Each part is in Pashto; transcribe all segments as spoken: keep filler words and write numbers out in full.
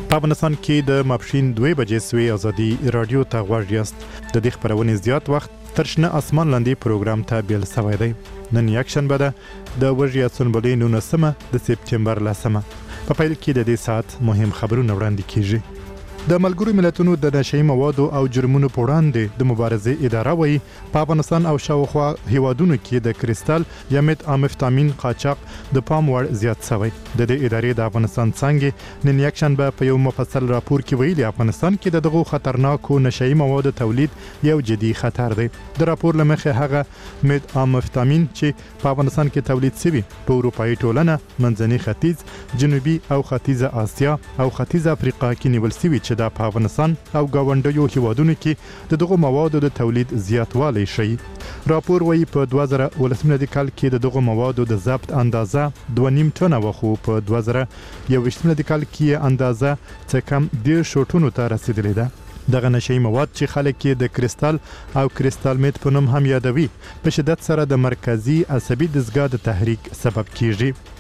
په افغانستان کې د ماپښین دوه بجې سوي ازادي رادیو ته غوږ یاست. د دې خبرونې زیات وخت تر شنه اسمان لاندې پروګرام ته بیل سوی دی. نن یک شنبه ده د وژیا سنبلې نولسمه د سپتمبر لسمه. په پیل کې د دې ساعت مهم خبرونه وړاندې کیږي. د ملګرو ملتونو د نشئی موادو او جرمونو په وړاندې د مبارزې اداره وایي په افغانستان او شاوخوا هیوادونو کې د کریستال یا مت امفیتامین قاچاق د پام وړ زیات شوی. د دې ادارې د افغانستان څنګه نن یک شنبه په یو مفصل راپور کې ویلي افغانستان کې دغه خطرناکو نشئی موادو تولید یو جدي خطر دی. د راپور لمخې هغه مت امفیتامین چې په افغانستان کې تولید شوی په اروپאי ټولنه، منځني ختیځ، جنوبي او ختیځه اسیا او ختیځه افریقا کې نیول شوی چې د افغانستان او گاونډیو هیوادونو کې د دغه موادو د تولید زیاتوالی شي. راپور وایي په دوه زره ولسم کال کې د دغه موادو د ضبط اندازه دوه نیم ټنه وخو په دوه زره یوویشتم کال کې اندازه څه کم ډیر شوټونو ته رسیدلې ده. دغه نشئی مواد چې خلک یې د کریستال او کریستال میت په نوم هم یادوي په شدت سره د مرکزی عصبي دستګاه د تحریک سبب کیږي.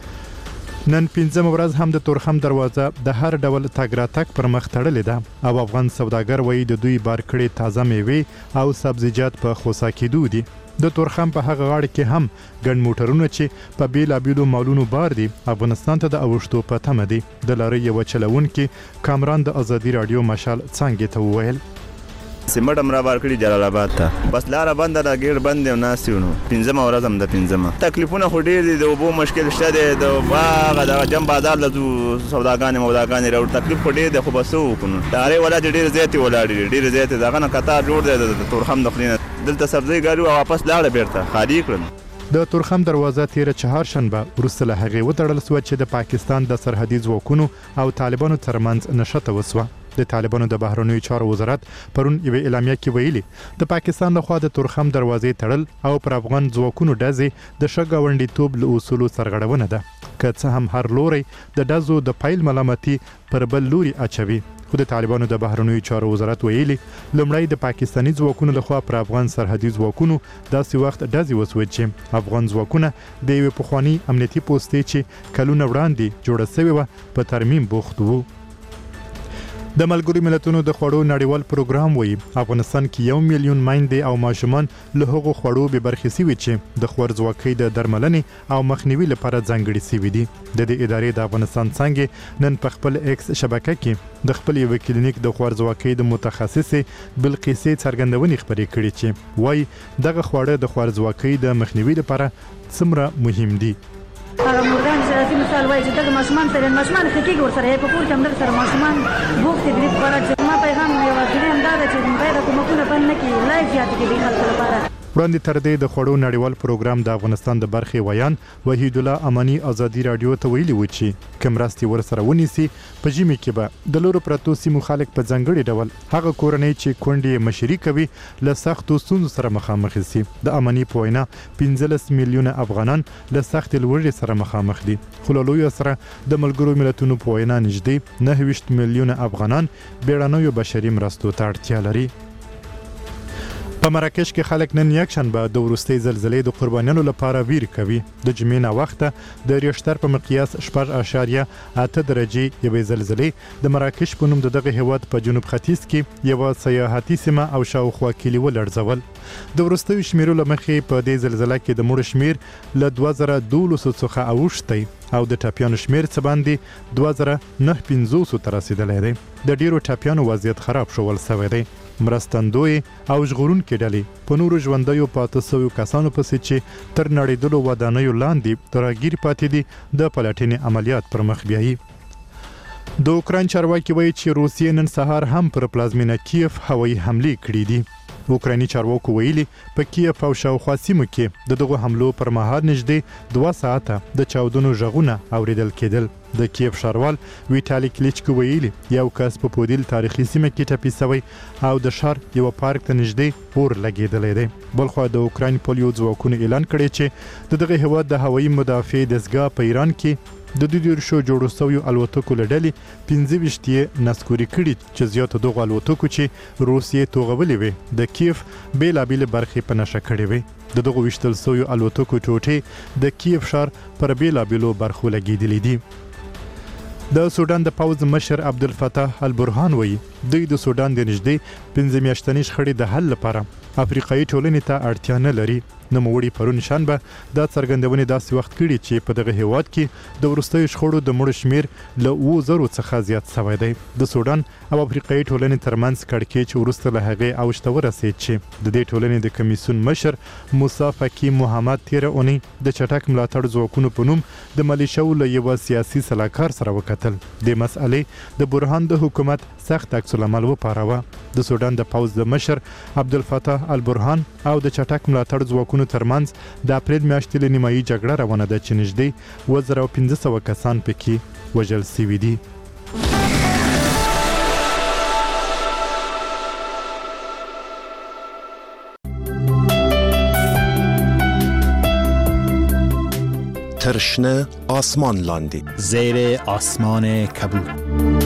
نن پنځم ورځ هم د تورخم دروازه د هر ډول تګ راتګ پر مخ تړلې ده او افغان سوداګر وایي د دوی بار کړي تازه میوې او سبزیجات په خوسا کېدو دي. د تورخم په هغه غاړه کې هم ګڼ موټرونه چې په بیلابیلو مالونو بار دي افغانستان ته د اوښتو په تمه دي. د لارۍ یوه چلوونکي کامران د ازادي راډیو مشال څانګې ته وویل سیمټ هم را بار کړي جلال آباد ته، بس لاره بنده ده، ګیټ بند دی او ناستې ونو. پنځمه ورځ هم ده پنځمه. تکلیفونه خو ډېر دي، د اوبو مشکل شته دی، د هغه دغه جم بازار له ځو سوداګانې موداګانې راوړو، تکلیف خو ډېر دی، خو به څه وکړو. د هرې ولاجې ډېرې زیاتې ولاړې دي، ډېرې زیاتې د هغه نه قطار جوړ دی د تورخم د خولې نه. دلته سبزۍ ګاري او واپس لاړه بېرته خالي کړل. د تورخم دروازه تیره چهارشنبه وروسته له هغې وتړل سوه چې د پاکستان د سرحدي ځواکونو او طالبانو ترمنځ نښته وسوه. د طالبانو د بهرنیو چارو وزارت پرون یوه اعلامیه کې ویلي د پاکستان لخوا د تورخم دروازې تړل او پر افغان ځواکونو ډزې د ښه ګاونډیتوب له اصولو سرغړونه ده. که څه هم هر لوری د ډزو د پیل ملامتي پر بل لوري اچوي، خو د طالبانو د بهرنیو چارو وزارت ویلي لومړی د پاکستاني ځواکونو لخوا پر افغان سرحدي ځواکونو داسې وخت ډزې وسوې چې افغان ځواکونه د یوې پخواني امنیتي پوستې چې کلونه وړاندې جوړه سوې وه په ترمیم بوخت وو. د ملګرو ملتونو د خوړو نړیوال پروګرام وایي افغانستان کې یو میلیون میندې او ماشومان له هغو خوړو بې برخې شوي چې د خوارځواکۍ د درملنې او مخنیوي لپاره ځانګړي شوي دي. د دې ادارې د افغانستان څانګې نن په خپل ایکس شبکه کې د خپل یوه کلینیک د خوارځواکۍ د متخصصې بلقیسې څرګندونې خپرې کړي چې وایي دغه خواړه د خوارځواکۍ د مخنیوي لپاره څومره مهم دي. هغه مردان چې راځي مثال وایي چې دغه ماشومان سره ماشومان ښه کېږي ورسره په کور کې همدغه سره ماشومان بوختې دي په خوراک چې ما پیغام یوازینی همدا ده چې باید حکومتونه بند نه کړي لا یې زیاتې کړي خلکو لپاره. وړاندې تر دې د خوړو نړیوال پروګرام د افغانستان د برخې ویان وحید الله امانی ازادي راډیو ته ویلي و چې که مرستې ورسره ونیسي په ژمي کې به د لرو پرتو سیمو خلک په ځانګړي ډول هغه کورنۍ چې کونډې مشري کوي له سختو ستونزو سره مخامخ شي. د امانی په وینا پنځلس میلیونه افغانان له سختې لوږې سره مخامخ دي، خو له لویو سره د ملګرو ملتونو په وینا نږدې نهه ویشت میلیونه افغانان بیړنیو بشري مرستو ته اړتیا لري. په مراکش کې خلک نن یک شنبه د وروستۍ زلزلې د قربانیانو لپاره ویر کوي. د جمعې ناوخته د ریشتر په مقیاس شپږ اعشاریه اته درجې یوې زلزلې د مراکش په نوم د دغه هیواد په جنوب ختیځ کې یوه سیاحتي سیمه او شاوخوا کلي ولړزول. د وروستیو شمیرو له مخې په دې زلزله کې د مړو شمیر له دوه زره دولسو څخه اوښتی او د ټپیانو شمیر څه باندې دوه زره نهه پنځوسو ته رسیدلی دی. د ډیرو ټپیانو وضعیت خراب شول سوی دی. مرستندوی او ژغورونکې ډلې په نورو ژوندیو پاته سویو کسانو پسې چې تر نړېدلو ودانیو لاندې راګیر پاتې دي د پلټنې عملیات پر مخ بیایي. د اوکراین چارواکي وایي چې روسیې نن سهار هم پر پلازمینه کیف هوایي حملې کړي دي. اوکرایني چارواکو ویلي په کیف او شاوخوا سیمو کې د دغو حملو پر مهال نږدې دوه ساعته د چاودنو غږونه اوریدل کېدل. د کیف ښاروال ویټالي کلیچکو ویلي یو کس په پودیل تاریخي سیمه کې ټپي سوی او د ښار یوه پارک ته نږدې اور لګېدلی دی. بلخوا د اوکراین پولیو ځواکونو اعلان کړی چې د دغه هیواد د هوایي مدافع دستګاه په ایران کې د دوی دیرشو جوړو سویو الوتکو له ډلې پنځه ویشت یې نسکوري کړي چې زیاتو دغو الوتکو چې روسیې توغولې وې د کیف بېلابېلې برخې په نښه کړې وې. د دغو ویشتل سویو الوتکو ټوټې د کیف ښار پر بېلابېلو برخو لګېدلې دي. د سودان د پوز مشر عبدالفتاح البرهان وایي دوی د سودان د نږدې پنځه میاشتنۍ شخړې د حل لپاره افریقایي ټولنې ته اړتیا نه لري. نوموړي پرون شنبه دا څرګندونې داسې وخت کړي چې په دغه هیواد کې د وروستیو شخړو د مړو شمیر له اوه زرو څخه زیات شوی دی. د سودان او افریقایي ټولنې ترمنځ کړکېچ وروسته له هغې اوج ته ورسېد چې د دې ټولنې د کمیسیون مشر موسی فکی محمد تیره اونۍ د چټک ملاتړ ځواکونو په نوم د ملیشیاو له یوه سیاسي سلاکار سره وکتل. د مسئلې د برهان د حکومت سخت عکس العمل وپاروه. د سودان د پوز د مشر عبدالفتاح البرهان او د چټک ملاتړ ځواکونو ترمنځ د اپریل میاشتې له نیمایي جګړه روانه ده چې نږدې اووه زره پنځه سوه کسان پکې وژل سوي دي. ترشنه آسمان لاندې زیر آسمان کبود.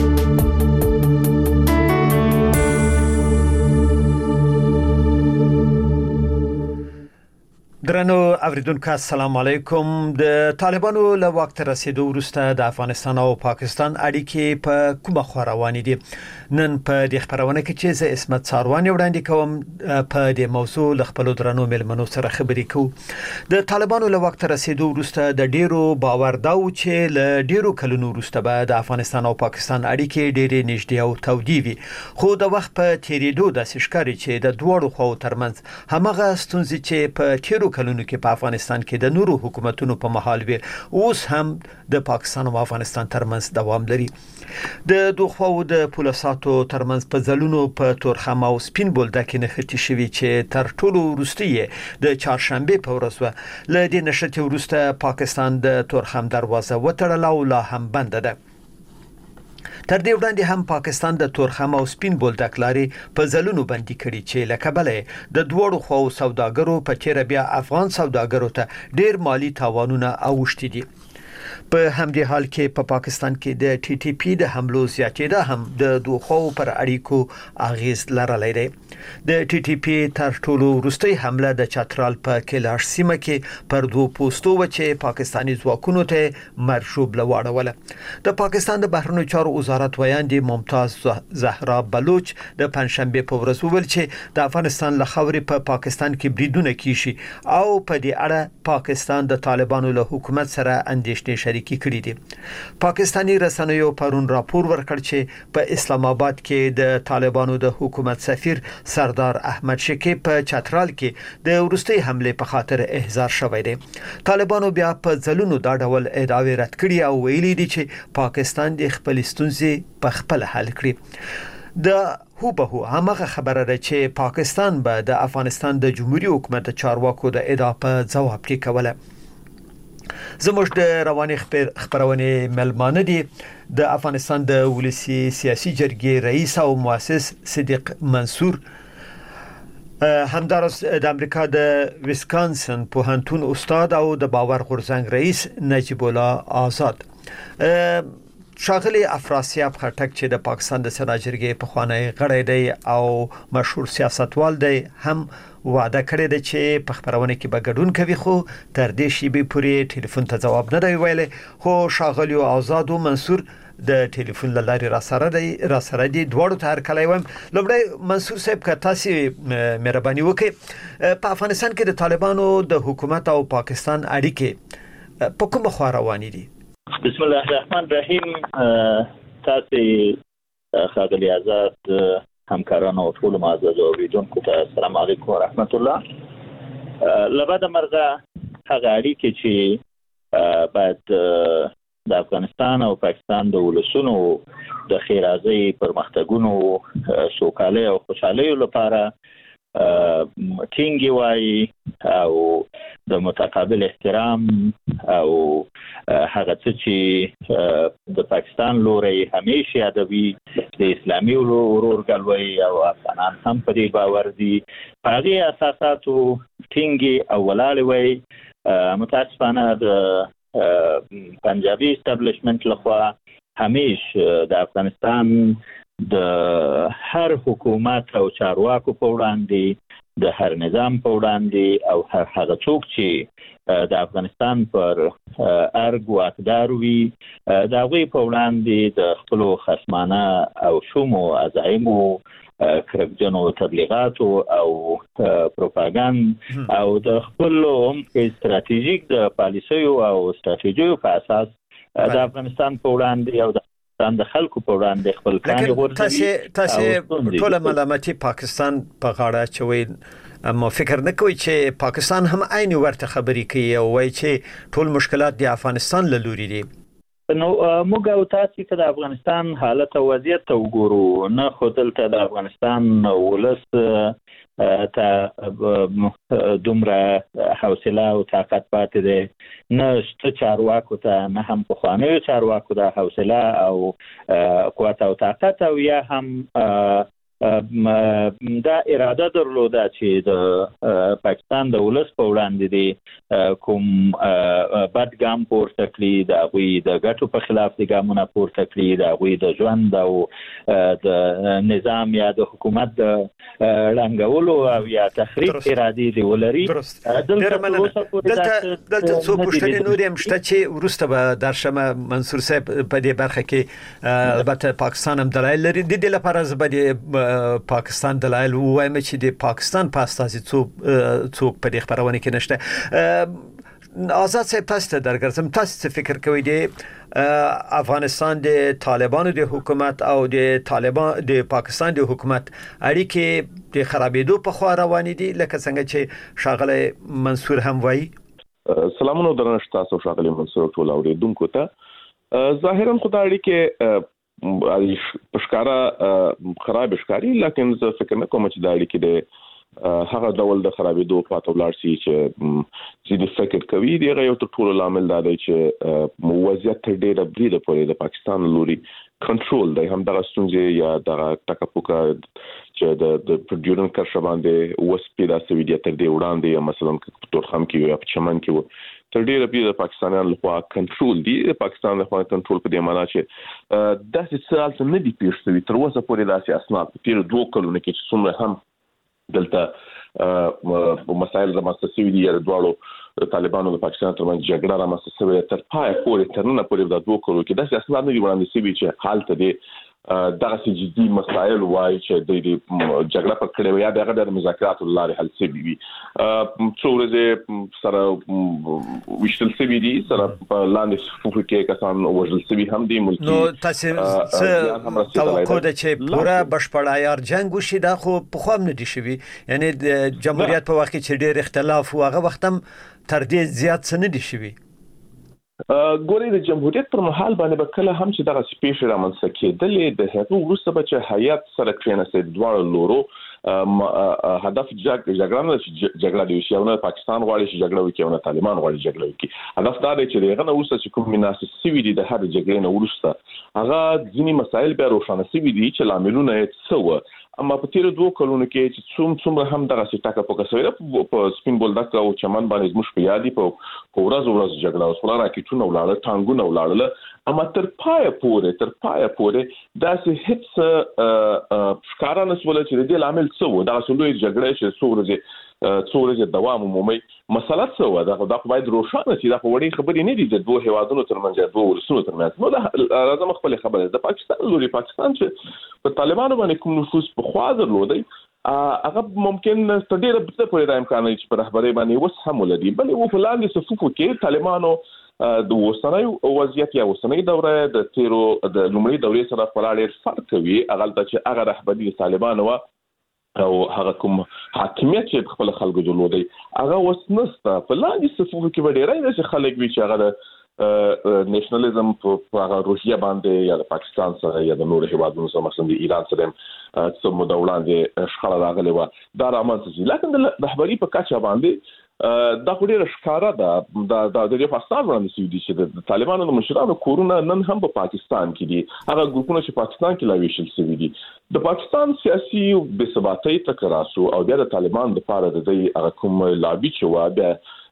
درنو اوریدونکو السلام علیکم. د طالبانو له واک ته رسیدو وروسته د افغانستان او پاکستان اړیکې په کومه خوا روانې دي؟ نن په دې خبرونه کې چې زه اسمت ساروان وړاندې کوم په دې موضوع له خپل درنو ملمنو سره خبرې کوو. د طالبانو له واک ته رسیدو وروسته د ډیرو باور دا و چې له ډیرو کلونو وروسته به د افغانستان او پاکستان اړیکې ډېرې نږدې او تودې وي، خو د وخت په تیریدو داسې ښکاري چې د دواړو خواو ترمنځ همغه ستونزې چې په تیرو کلونو کې په افغانستان کې د نورو حکومتونو په مهال وي اوس هم د پاکستان او افغانستان ترمنځ دوام لري. د دوه خواو د پولیساتو ترمنځ په ځلونو په تورخم او سپین بولده کې نښتې شوي چې تر ټولو وروستي د چهارشنبه په ورځ و. له دې نښتې وروسته پاکستان د تورخم دروازه وتړله او لا هم بنده ده. تر دې وړاندې هم پاکستان د تورخم او سپین بولدک لارې په ځلونو بندي کړي چې له کبله د دوړو خواو سوداګرو په تیر بیا افغان سوداګرو ته ډیر مالی تاوانونه اوښتي دي. په همدې حال کې په پا پاکستان کې د ټي ټي پی د حملو زیاتېدا هم د دوه خواو پر اړیکو اغیز لرلی دی. د ټي ټي پی تر ټولو وروستۍ حمله د چترال په کلاش سیمه کې پر دوه پوسټو و چې پاکستاني ځواکونو ته مرشوب لواړوله. د پاکستان د بهرنیو چارو وزارت ویاندې ممتاز زهرا بلوچ د پنځشنبه په ورځ وویل چې د افغانستان له خاورې په پا پاکستان کې بریدونه کیږي او په دې اړه پاکستان د طالبانو له حکومت سره اندېښنې شریکې کړې دي. پاکستاني رسنیو پرون راپور ورکړ چې په اسلام آباد کې د طالبانو د حکومت سفیر سردار احمد شکی په چترال کې د وروستۍ حمله په خاطر احضار شوی دی. طالبانو بیا په ځلونو دا ډول ادعاوې رد کړي او ویلي دي چې پاکستان د خپل ستونزې په خپل حل کړي. د هو به هو همغه خبره ده چې پاکستان به د افغانستان د جمهوریت حکومت چارواکو د ادعا په ځواب کې کوله. زموږ د رواني خبرونه ملمانه دي د افغانستان د ولسی سیاسي جرګې رئیس او مؤسس صدیق منصور، همدارس د امریکا د ویسکانسن پوهنتون استاد او د باور غورځنګ رئیس نجیب الله آزاد. شاغلی افراسیاب خټک چې د پاکستان د سنا جرګې په خوانی غړی دی او مشهور سیاستوال دی هم وعده کړې ده چې په خبرونه کې به ګډون کوي، خو تر دې شیبې پورې ټلیفون ته جواب نه دی ویلی. خو شاغلی آزاد او منصور د ټلیفون له لارې را سره دی را سره دي دواړو ته هرکلی وایم. لومړی منصور صاحب که تاسې مهرباني وکړئ، په افغانستان کې د طالبانو د حکومت او پاکستان اړیکې په کومه خوا روانې دي؟ بسم الله الرحمن الرحیم. تاسې ښاغلي آزاد همکارانو او ټولو معزز اوریدونکو ته السلام علیکم ورحمت الله. لبعد مرغه هغه اړیکې چې باید د افغانستان او پاکستان د ولسونو د خیرازۍ پرمختګونو سوکالۍ او خوشحالۍ لپاره ټینګي وای او د متقابل احترام او هغه څه چې د پاکستان لوري همیشه یادوي د اسلامي ورورګلوي او افغانان هم په دې باور دي. په هغه اساساتو ټینګي او ولاړ وای. متاسفانه د پنجابي اسټابلیشمنت لخوا همیشه د افغانستان د هر حکومت او چارواکو په وړاندې، د هر نظام په وړاندې او هر هغه څوک چې د افغانستان پر ارګ واکدار وي د هغوی په وړاندې د خپلو خصمانه او شومو عزایمو کرکجنو تبلیغاتو او پروپاګاندا او د خپل عمق استراتیژیک د پالیسیو او استراتیژیو په اساس د افغانستان په وړاندې او د د خلکو په وړاندې خپل کاني ورته تاسو ټول ملامتي پاکستان په غاړه چوي اما فکر نه کوي چې پاکستان هم عین ورته خبرې کوي او وایي چې ټول مشکلات د افغانستان له لوري دي نو موږ او تاسو ته د افغانستان حالت او وضعیت ته وګورو نه خو دلته د افغانستان ولس ته دومره حوصله او طاقت پاتې دی نه شته چارواکو ته نه هم پخوانیو چارواکو د حوصله او قوت او طاقت او یا هم دا اراده درلوده چې د پاکستان د ولس په وړاندې دی کوم بد ګام پورته کړي د هغوی د ګټو په خلاف د ګامونه پورته کړي د هغوی د ژوند او د نظام یا د حکومت د ړنګولو او یا تخریب ارادې دی ولري دلته دلته څو پوښتنې نورې هم شته چې وروسته به درشمه منصور صاحب په دې برخه کې البته پاکستان هم دلایل لري د دې لپاره زه به پاکستان دلایل وایم چې د پاکستان په اساس څوک څوک په دې خبرونه کې نشته آزاد صاحب تاسو ته درګرځم تاسو څه فکر کوئ د افغانستان د طالبانو د حکومت او د طالبان د پاکستان د حکومت اړیکې د خرابېدو په خوا روان دي لکه څنګه چې شاغله منصور هم وایي سلامونه درنښت تاسو شاغله منصور ټول اوریدونکو ته ظاهرا خدای اړیکې پښکارا خراب ښکاری لکه زه فکر نه کوم چې دا اړیکې د هغه ډول د خرابېدو په توګه شي چې چې د فکر کوي دی یو ټول لامل دا دی چې موازیت ډېره بریده پورې د پاکستان لوري کنټرول دی هم دغه ستونزې یا دغه ټکاپوکا چې د د پروډیورن کار باندې وسپیدا سویډیا تر دې وړاندې مثلا په تورخم کې یا په چمن کې تر ډیره پیډه د پاکستانیانو لخوا کنټرول دی د پاکستان لخوا کنټرول په دې معنی چې داسې څه حالت نه دی پیښ شوی تر اوسه پورې داسې اسناد په تیر دوه کلونو کې چې څومره هم دلته مسایل رامنځته شوي دي یا د دواړو طالبانو د پاکستان ترمنځ جګړه رامنځته شوې تر پای پورې تر نن پورې د دوه کلونو کې داسې اسناد نه دي وړاندې شوي چې حالت دی دغه سي جدي مسایل وایي چې د دې جګړه په کړه یا دغه د مذاکراتو لارې حل شي وي څو ورځې سره وشتل شي دي سره په لاندې صفوف کې کسان وژل شي هم دي ملکی نو تاسو څه توقع ده چې پوره بشپړ عیار جنگ وشي دا خو په خو نه دي شوی یعنی د جمهوریت په وخت کې ډېر اختلاف او هغه وخت هم تر دې زیات څه نه دي شوی ګورې د جمهوریت پر مهال باندې به کله هم چې دغه سپیش رامنځته کېدلې د هغه وروسته به چې حیات سره کېناستې دواړو لورو هدف جګړه نه چې جګړه دی چې نه پاکستان غواړي چې جګړه وکړي او نه طالبان غواړي جګړه وکړي هدف دا دی چې دغه نه وروسته چې کوم مناسب سوي دي د هر جګړې نه وروسته هغه ځینې مسایل بیا روښانه سوي دي چې لاملونه یې څه و اما په تیر دوه کلونو کې چې څوم څومره هم دغه سټاکه په کسوي په سپین بولدک او چمن باندې زموږ په یادي په ورځ ورځ جګړه او سره راکېټونه ولاړه ټانګونه ولاړه اما تر پای پورې تر پای پورې داسې هیڅ ښکارا نسول چې د لامل څه و دا څلوي جګړه چې څورځي څورځي دوام عمومي مسله څه و دا خو باید روښانه شي دا په وړي خبرې نه دي د دوه هوادونو ترمنځ دوه ورسونو ترمنځ نو دا راځم خپل خبره د پاکستان لوري پاکستان چې په طالبانو باندې کوم نفوذ په خوا درلودي هغه ممکن ستاسو ډیره په پوره د امکان چې په رهبري باندې وس هم ولدي بل و فلانګ صفوفو کې طالبانو د وسنۍ وضعیت یا وسنۍ دوره د تیرو د لومړي دورې سره فراړ فرق کوي هغه چې هغه رهبري طالبانو او هغه کوم حاکمیت چې خپل خلکو درلودي هغه وسنسته فلانګ صفوفو کې ډیره چې خلک وی چې هغه نېشنلزم په هغه روحیه باندې یا د پاکستان سره یا د نورو هیوادونو سره مثلا د ایران سره څو موده وړاندې شخړه راغلې و دا رامنځته شي لکه د رهبري په کچه باندې دا خو ډېره ښکاره ده د د پاکستان وړاندې شوي دي چې د طالبانو د مشرانو کورونه نن هم په پاکستان کې دي هغه ګروپونه چې پاکستان کې لا ویشل شوي دي د پاکستان سیاسي بې ثباتۍ ته راسو او بیا د طالبان لپاره د دې هغه کوم لابي چې و بیا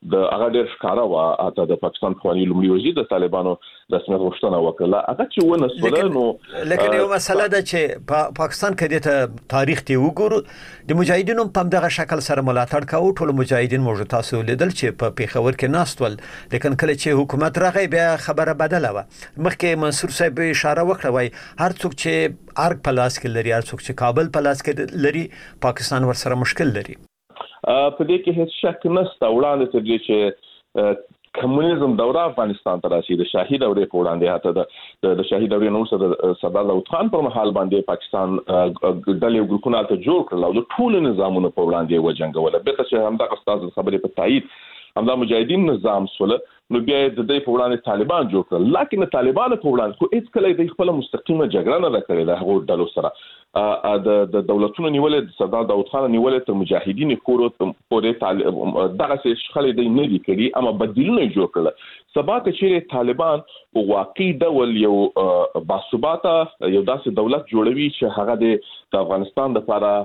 د هغه ډېر ښکارا و اته د پاکستان خواني لومړي وزیر د طالبانو رسمیت غوښتنه وکړه هغه چې ونه سوله نو لکه یو مسله ده چې پاکستان کې د تاریخ ته وګورو د مجاهدینو په دغه شکل سره ملاتړ کاوه ټول مجاهدین موږ تاسو لیدل چې په پیښور کې ناستول لیکن کله چې حکومت راغی بیا خبره بدله و مخکې منصور صاحب اشاره وکړه وای هر څوک چې ارګ پلاس کې لري هر څوک چې کابل پلاس کې لري پاکستان ورسره مشکل لري په دې کې هیڅ شک نشته وړاندې تر دې چې کمونیزم دوره افغانستان ته راشي د شاهي دورې په وړاندې هاته د شاهي دورې نو سره سردار داود خان پر مهال باندې پاکستان ډلې ګروپونه ته جوړ کړل او د ټولو نظامونو په وړاندې وجنګول به چې همدا استاد خبرې په تایید همدا مجاهدین نظام سره نو بیا د دې په وړاندې طالبان جوړ کړل لکه طالبان په وړاندې خو هیڅ کله د خپل مستقیمه جګړه نه کړې ده هغه ډلو سره د د دولتونو نیولې د سردار داود خان نیولې تر مجاهدین کورو پورې طالب دغه څه خلک د نه دي کړي اما بدیلونه جوړ کړل سبا چې طالبان په واقعي ډول یو باثباته یو داسې دولت جوړوي چې هغه د افغانستان لپاره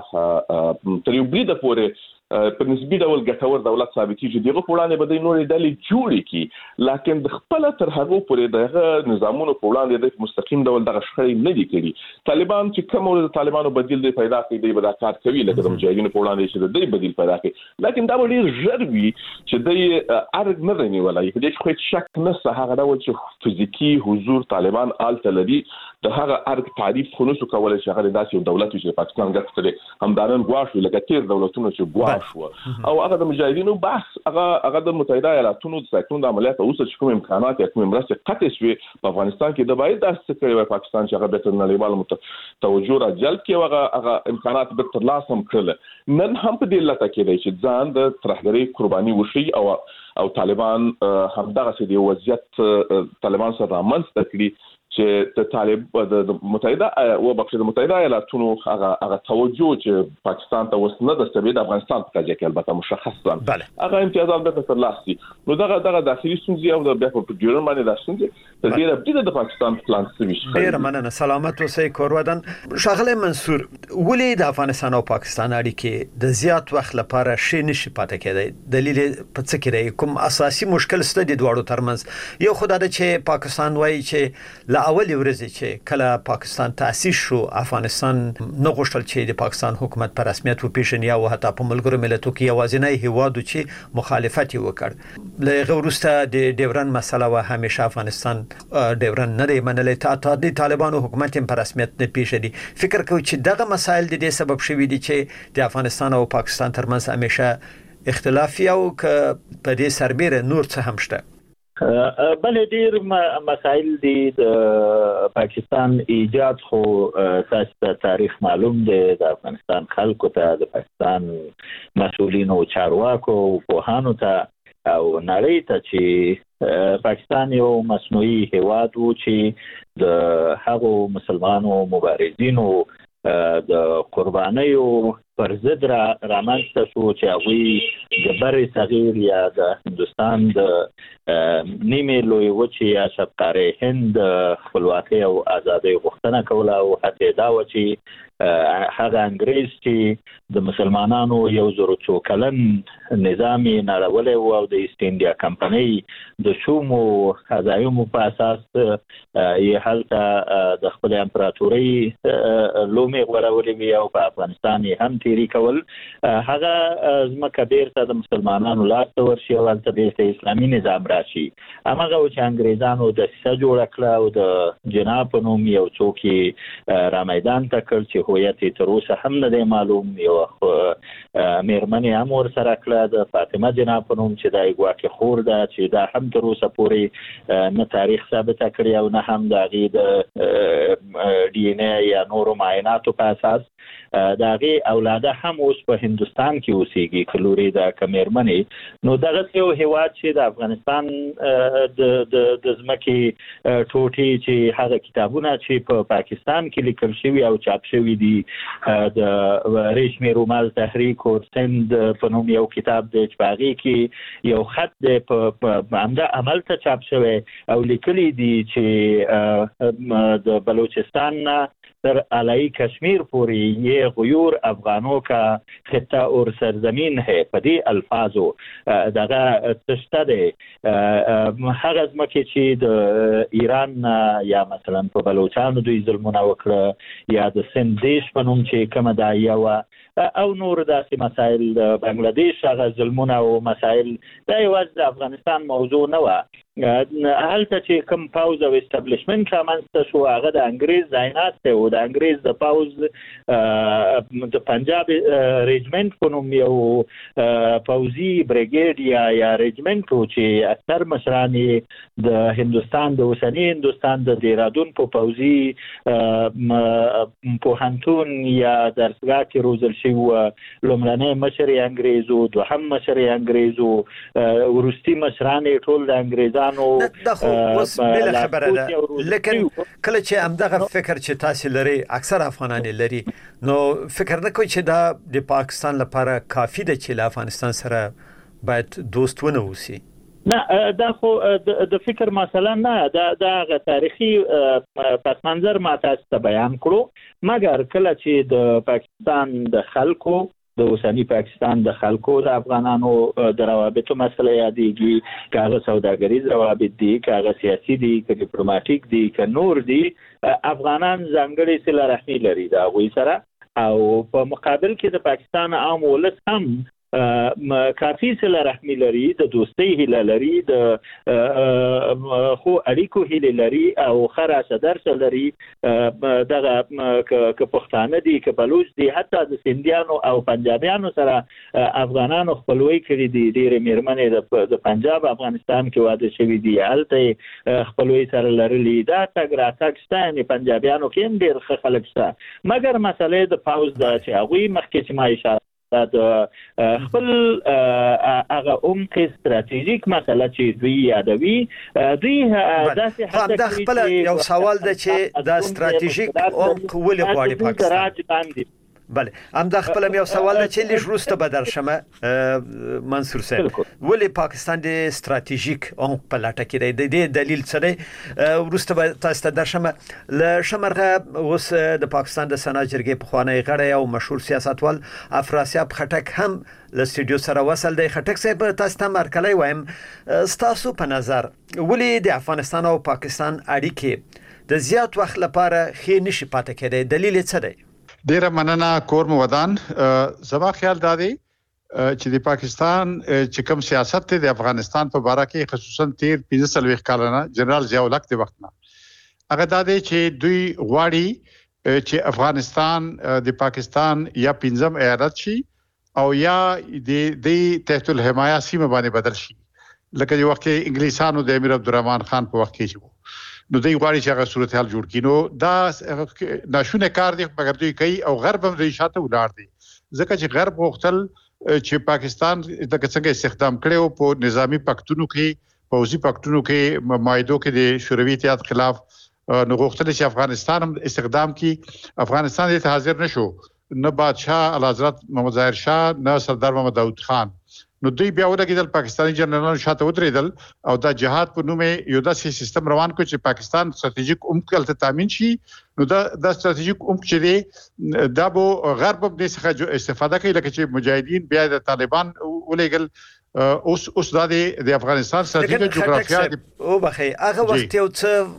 تر یو بریده پورې په نسبی ډول ګټور دولت ثابتېږي دغه په وړاندې به د نورې ډلې جوړې کی لکن د خپل تر هغه پورې دغه نظامونو په وړاندې د مستقیم ډول دغه شخړې نه دي کړي طالبان چې کوم د طالبانو بدیل دی پیدا کړي دی به دا کار کوي لکه د مجاهدینو په وړاندې چې د دې بدیل پیدا کړي لکن دا ډېر ژر وي چې د ارګ نه دی نیولای په دې کې شک نشته هغه ډول چې فزیکی حضور طالبان آلته لري د هغه ارګ تعریف خو نشو کولای چې هغه داسې دولت چې پاکستان ګټلې همدارن غواړي لکه تیر دولتونو چې غواړي او هغه د مجاهدینو بحث هغه هغه د متحده ایالاتونو د سایکلون د عملیات اوس چې کوم امکانات یا کوم مرسته قطع شوي په افغانستان کې د باید داسې کړي پاکستان چې هغه به نړیوال توجه را جلب کړي هغه هغه امکانات به تر لاسه کړل نن هم په دې لټه کې دی چې ځان د ترهګرۍ قرباني وشي او او طالبان همدغه سي دی وضعیت طالبان سره رامنځته کړي چې د طالب د متحده او بخښ د متحده ایالاتونو هغه هغه توجه چې پاکستان ته وسنه د سبب د افغانستان په کې البته مشخصا هغه امتیازات به تر لاسي نو دغه دغه داخلي ستونزې او د بیا په جوړن باندې د ستونزې د دې د د پاکستان پلان سوي ډیر مننه سلامت اوسئ کورودن شغله منصور ولې د افغانستان او پاکستان اړیکې د زیات وخت لپاره شي نشي پاتې کېدای دلیل په څه کې دی کوم اساسي مشکل ست دي دواړو ترمنځ یو خدای د چې پاکستان وایي چې اول ورځ چې کله پاکستان تاسیس شو افغانستان نه غوښتل چې د پاکستان حکومت په رسمیت وپیژني او حتی په ملګرو ملتونو کې یوازینی هیواد چې مخالفت وکړ له غوړسته د ډیورن مسله و همیشه افغانستان ډیورن نه دی منلې تا ته د طالبانو حکومت په رسمیت نه پیژني فکر کوي چې دغه مسایل د دې سبب شوي دي چې د افغانستان او پاکستان ترمنځ همیشه اختلاف یو ک په دې سربېره نور څه هم شته بل ډیر مسائل دي د پاکستان ایجاد خو تاسو تاریخ معلوم دی د افغانستان خلکو ته د پاکستان مسؤلینو چارواکو پوهانو ته او نړۍ ته چې پاکستان یو مصنوعي هیواد و چې د هغو مسلمانانو مبارزینو د قربانیو پر ضد را رامنځته شو چې هغوی د بر صغیر یا د هندوستان د نیمې لوی وچې یا شبقاره هند خپلواکۍ او ازادۍ غوښتنه کوله او حتی دا و چې هغه انګریز چې د مسلمانانو یو زر څو کلن نظام یې نړولی و او د ایست انډیا کمپنۍ د شومو عزایمو په اساس یې هلته د خپل امپراتورۍ لومې غوړولې وې او په افغانستان یې هم تیری کول هغه ځمکه بیرته د مسلمانانو لاس ته ورشي او هلته بیرته اسلامي نظام راشي هماغه و چې انګریزانو دسیسه جوړه کړه او د جناب په نوم یو څوک یې رامیدان ته کړ چې هویت یې تر اوسه هم نه دی معلوم یو مېرمنې هم ورسره کړه د فاطمه جناب په نوم چې دا یې ګواکې خور ده چې دا هم تر اوسه پورې نه تاریخ ثابته کړې او نه هم د هغې د ډي ان اې یا نورو معایناتو په اساس د هغې اولاده هم اوس په هندوستان کې اوسېږي که لورې ده که مېرمنې نو دغسې یو هېواد چې د افغانستان د د ځمکې ټوټې چې هغه کتابونه چې په پاکستان کې لیکل شوي او چاپ شوي دي د ریشمې رومال تحریک او سند په نوم یو کتاب دی چې په هغې کې یو خط دی په همدا عمل ته چاپ شوی او لیکلي دي چې د بلوچستان نه در علائی کشمیر پوری یہ غیور افغانوں کا خطہ اور سرزمین ہے پدی الفاظو دغه تشته ده هغه ځمکې چې د ایران یا مثلا په بلوچستان دوی ظلمونه وکړه یا د سند دیش په نوم چې کومه دایه وه او نور داسې مسایل د بنگلاديش هغه ظلمونه او مسایل دا یوازې د افغانستان موضوع نه وه هلته چې کوم پاوز او استابلیشمنت رامنځته شو هغه د انګریز ځاینات دی او د انګریز د پاوز د پنجاب ریجمنټ په نوم یو پوځي بریګیډ یا یا ریجمنټ و چې اکثر مشران د هندوستان د اوسني هندوستان د دیرادون په پوځي پوهنتون یا درسګاه کې روزل شوي وو لومړنی مشر یې انګریز و دوهم مشر یې انګریز و وروستي مشران یې ټول د انګریزانو دا خو اوس بل خبره ده لیکن کله چې همدغه فکر چې تاسو لري اکثر افغانان لري نو فکر نه کوي چې دا د پاکستان لپاره کافی ده چې له افغانستان سره باید دوستونه وسی نه دا خو د فکر مثلا نه دا د تاریخي پس منظر ما تاسو ته بیان کړو مګر کله چې د پاکستان د خلکو د اوسنی پاکستان د خلکو د افغانانو د روابطو مسله یادېږي کاغه سوداګریز روابط دي کاغه سیاسي دي که ډیپلوماټیک دي که نور دي افغانان ځانګړي صله رحمي لري د هغوی سره او په مقابل کې د پاکستان عام ولس هم کافی صله رحمي لري د دوستۍ هیله لري د خو اړیکو هیله لري او خراشه درس لري دغه که پښتانه دي که بلوچ دي حتی د سندیانو او پنجابیانو سره افغانانو خپلوي کړي دي ډېرې میرمنې د پنجاب افغانستان کې واده شوي دي هلته خپلوي سره لرلي دا تګ راتګ شته یعنې پنجابیانو کې هم ډېر ښه خلک شته مګر مسلې د پاوز ده چې هغوی مخکې چې ما اشاره د خپل هغه عمق استراتیژیک مسله چې دوی یادوي دوی داسې حتی د خپل یو سوال ده چې د استراتیژیک عمق ولې غواړي پاکستان بله هم د خپل یو سوال ده چې لږ وروسته به درشمه منصور صاحب ولې پاکستان د استراتیژیک عمق په لټه کې دی د دې دلیل څه دی وروسته به تاسو ته درشمه له شمرغه اوس د پاکستان د سنا جرګې پخوانی غړی او مشهور سیاستوال افراسیاب خټک هم له سټوډیو سره وصل دی خټک صاحب تاسو ته مرکلی وایم ستاسو په نظر ولې د افغانستان او پاکستان اړیکې د زیات وخت لپاره ښې نشي پاتې کېدی دلیل څه دی ډیره مننه کور مو ودان زما خیال دا دی چې د پاکستان چې کوم سیاست دی د افغانستان په باره کې خصوصا تیر پنځه څلوېښت کاله نه جنرال ضیاء الحق د وخت نه هغه دا دی چې دوی غواړي چې افغانستان د پاکستان یا پنځم ایالت شي او یا د د تحت الحمایه سیمه باندې بدل شي لکه یو وخت انګلیسانو د امیر عبدالرحمن خان په وخت کې نو دوی غواړي چې هغه صورتحال جوړ کړي نو دا ناشونه کار دی مګر دوی کوي او غرب هم دوی شاته ولاړ دي ځکه چې غرب غوښتل چې پاکستان د څنګه استخدام کړي او په نظامی پکتونو کې پوځي پکتونو کې مایدو کې د شوروي اتحاد خلاف نو غوښتل چې افغانستان هم استخدام کړي افغانستان ته حاضر نشو نه بادشاه اعلیحضرت محمد ظاهر شاه نه سردار محمد داود خان نو دوی بیا ولګیدل پاکستاني جنرالانو شاته ودرېدل او دا جهاد په نوم یو داسې سیستم روان کړ چې پاکستان ستراتیژیک عمق ته تامین شي نو دا د ستراتیژیک عمق چې دی دا به غرب به څخه استفاده کوي لکه چې مجاهدین بیا د طالبان ولېګل اوس اوس د افغانستان ستراتیژیک جغرافیا او بخي هغه وخت یو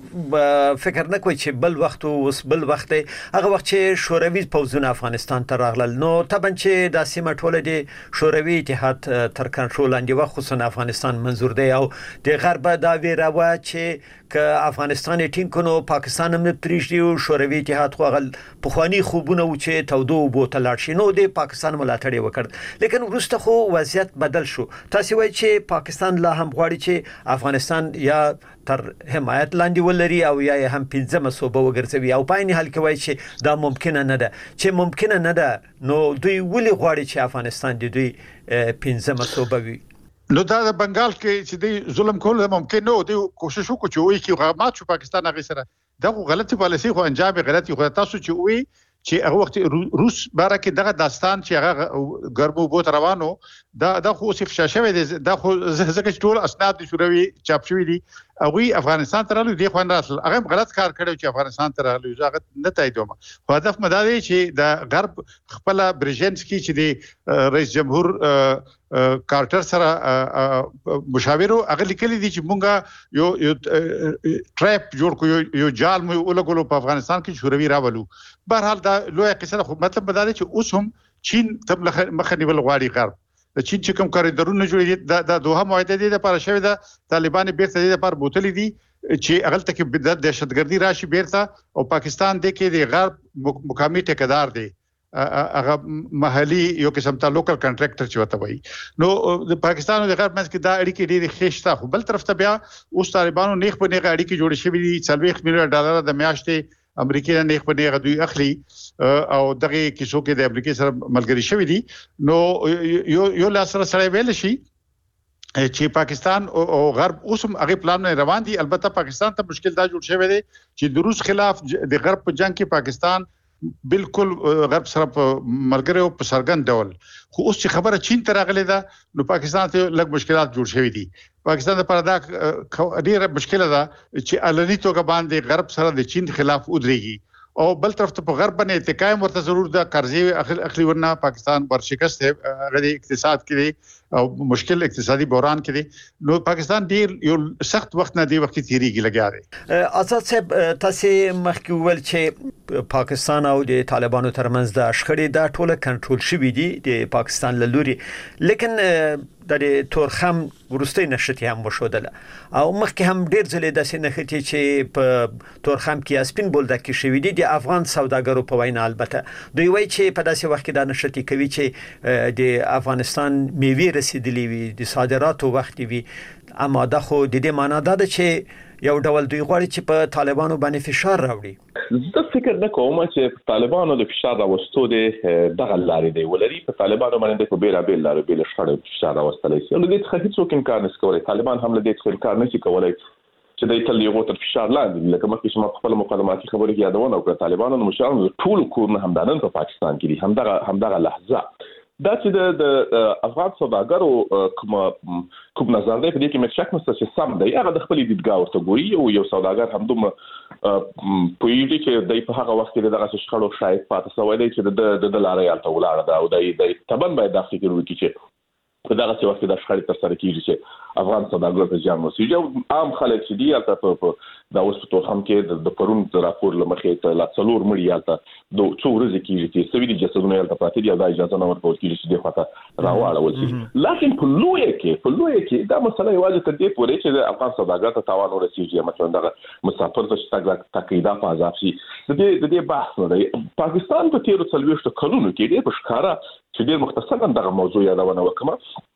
څه فکر نه کوي چې بل وخت اوس بل وخت هغه وخت چې شوروي پوځونه افغانستان ته راغلل نو طبعا چې د سیمه ټوله د شوروي اتحاد تر کنټرول لاندې و خصوصا افغانستان منظور دی او د غرب دا ویراوه چې که افغانستان ټینګ کونو پاکستان هم پریږدي او شوروي اتحاد خو غل پخوانی خوبونه و چې تودو بوتل شي نو د پاکستان ملاتړ وکړ لیکن وروسته خو وضعیت بدل شو تاسو وایي چې پاکستان لا هم غواړي چې افغانستان یا تر حمایت لاندې ولري او یا هم پنځمه صوبه وګرځوي او په عین حال کې وایي چې دا ممکنه نه ده چې ممکنه نه ده نو دوی ولې غواړي چې افغانستان د دوی پنځمه صوبه وي نو دا د بنگال کې چې دی ظلم کول ممکن نه دی کوشش وکړي چې وایي چې غامات شو پاکستان هغه سره دا غلطي پالیسي خو انجام غلطي خو تاسو چې وایي چې هغه وخت روس باره کې دغه داستان چې هغه ګرمو بوت روانو دا دا خو اوس افشا شوی دی دا خو ځکه چې ټول اسناد شوروي چاپ شوی دي هغه افغانستان ته راغلي دی خو نه راتل هغه غلط کار کړو چې افغانستان ته راغلي ځکه نه تاییدوم خو هدف مدا دی چې د غرب خپل برژنسکي چې دی رئیس جمهور کارټر سره مشاورو هغه لیکلي دي چې مونږه یو یو ټریپ جوړ کو یو جال مو ولګولو په افغانستان کې شوروي راولو بهر حال دا لوی قصه خو مطلب مدا دی چې اوس هم چین تم مخه نیول غواړي غرب د چین چې کوم کاریدورونه جوړې دي د دوه معاهده دي د لپاره شوی د طالبان بیرته د لپاره بوتلې دي چې هغه ته کې د دهشتګردي راشي بیرته او پاکستان د کې د غرب مقامي ټیکدار دي هغه محلي یو قسم ته لوکل کنټراکټر چې وته وي نو د پاکستان او د غرب منځ کې دا اړیکې ډېرې خېشته خو بل طرف ته بیا اوس طالبانو نیخ په نیغه اړیکې جوړې شوې دي څلوېښت میلیون ډالر د میاشتې امریکای نه نیخ په نیغه دوی اخلي او دغه کیسو کې د امریکای سره ملګری شوی دي نو یو یو لاسره سره ویل شي چې پاکستان او غرب اوس هم هغه پلان نه روان دي البته پاکستان ته مشکل دا جوړ شوی دی چې د روس خلاف د غرب په جنگ کې پاکستان بالکل غرب سره ملګری او په سرګند ډول خو اوس چې خبره چین ته راغلې ده نو پاکستان ته لږ مشکلات جوړ شوي دي پاکستان لپاره دا ډیره مشکله ده چې علني توګه باندې غرب سره د چین خلاف ودرېږي او بل طرف ته په غرب باندې اتکایم ورته ضرور ده قرضې اخلي ورنه پاکستان ورشکست غړي اقتصاد کې او مشکل اقتصادي بحران کې نو پاکستان ډیر یو سخت وخت نه دی وخت تیریږي لګیا دی آزاد صاحب تاسو مخکې ول چې پاکستان او د طالبانو ترمنځ د شخړې د ټوله کنټرول شوې دي د پاکستان له لوري لیکن د تورخم ورستۍ نشټي هم وشودله او مخکې هم ډیر ځلې د سینختی چې په تورخم کې اسپین بولده کې شوې دي د افغان سوداګرو په وینا البته دوی وایي چې په داسې وخت کې د نشټي کوي چې د افغانستان میوه رسیدلی وي د صادراتو وخت وي اما دا خو د دې معنا ده چې یو ډول دوی غواړي چې په طالبانو باندې فشار راوړي زه فکر نه کوم چې طالبانو د فشار راوستو د دغه لارې دی ولري په طالبانو باندې په بیره بیل لارې بیل شړې فشار راوستلای شي نو د دې هیڅ امکان نشته کولای طالبان هم له دې امکان نشي کولای چې د تل یو تر فشار لاندې لکه مخکې چې ما خپل مقدماتي خبرې کې یادونه وکړه طالبانو مشرانو ټول کورونه همدانن په پاکستان کې دي همدغه همدغه لحظه دا چې د افغان سوداګرو کوم کوم نظر دی په دې کې مې شک نشته چې سم دی هغه د خپل دیدګا ورته ګوري او یو سوداګر هم دوم په یوه کې د په هغه وخت کې دغه شخړو شاید پاتې سوی دی چې د د لارې الته ولاړ دا او د تبن باید د فکر وکړي چې په دغه څه وخت د شخړې تر سره کیږي چې افغان سوداګرو ته ځان وسیږي او عام خلک چې دی البته په دا اوس په هم کې د پرون د راپور لمخې ته لا څلور مړي البته د څو ورځې کیږي چې سوي دي جسدونه البته پاتې دي او دا اجازه نه ورکول کیږي چې د خاطر راوړل شي لکه په لوی کې په لوی کې دا مسله یوازې تر دې پورې چې د افغان سوداګرو ته تاوان ورسیږي مثلا دغه مسافر ته شتګ تقیدا په عذاب شي د دې د دې بحث نه دی پاکستان په تیرو څلويشت کلونو کې ډېر ښکارا چې ډېر مختصرا دغه موضوع یادونه وکړه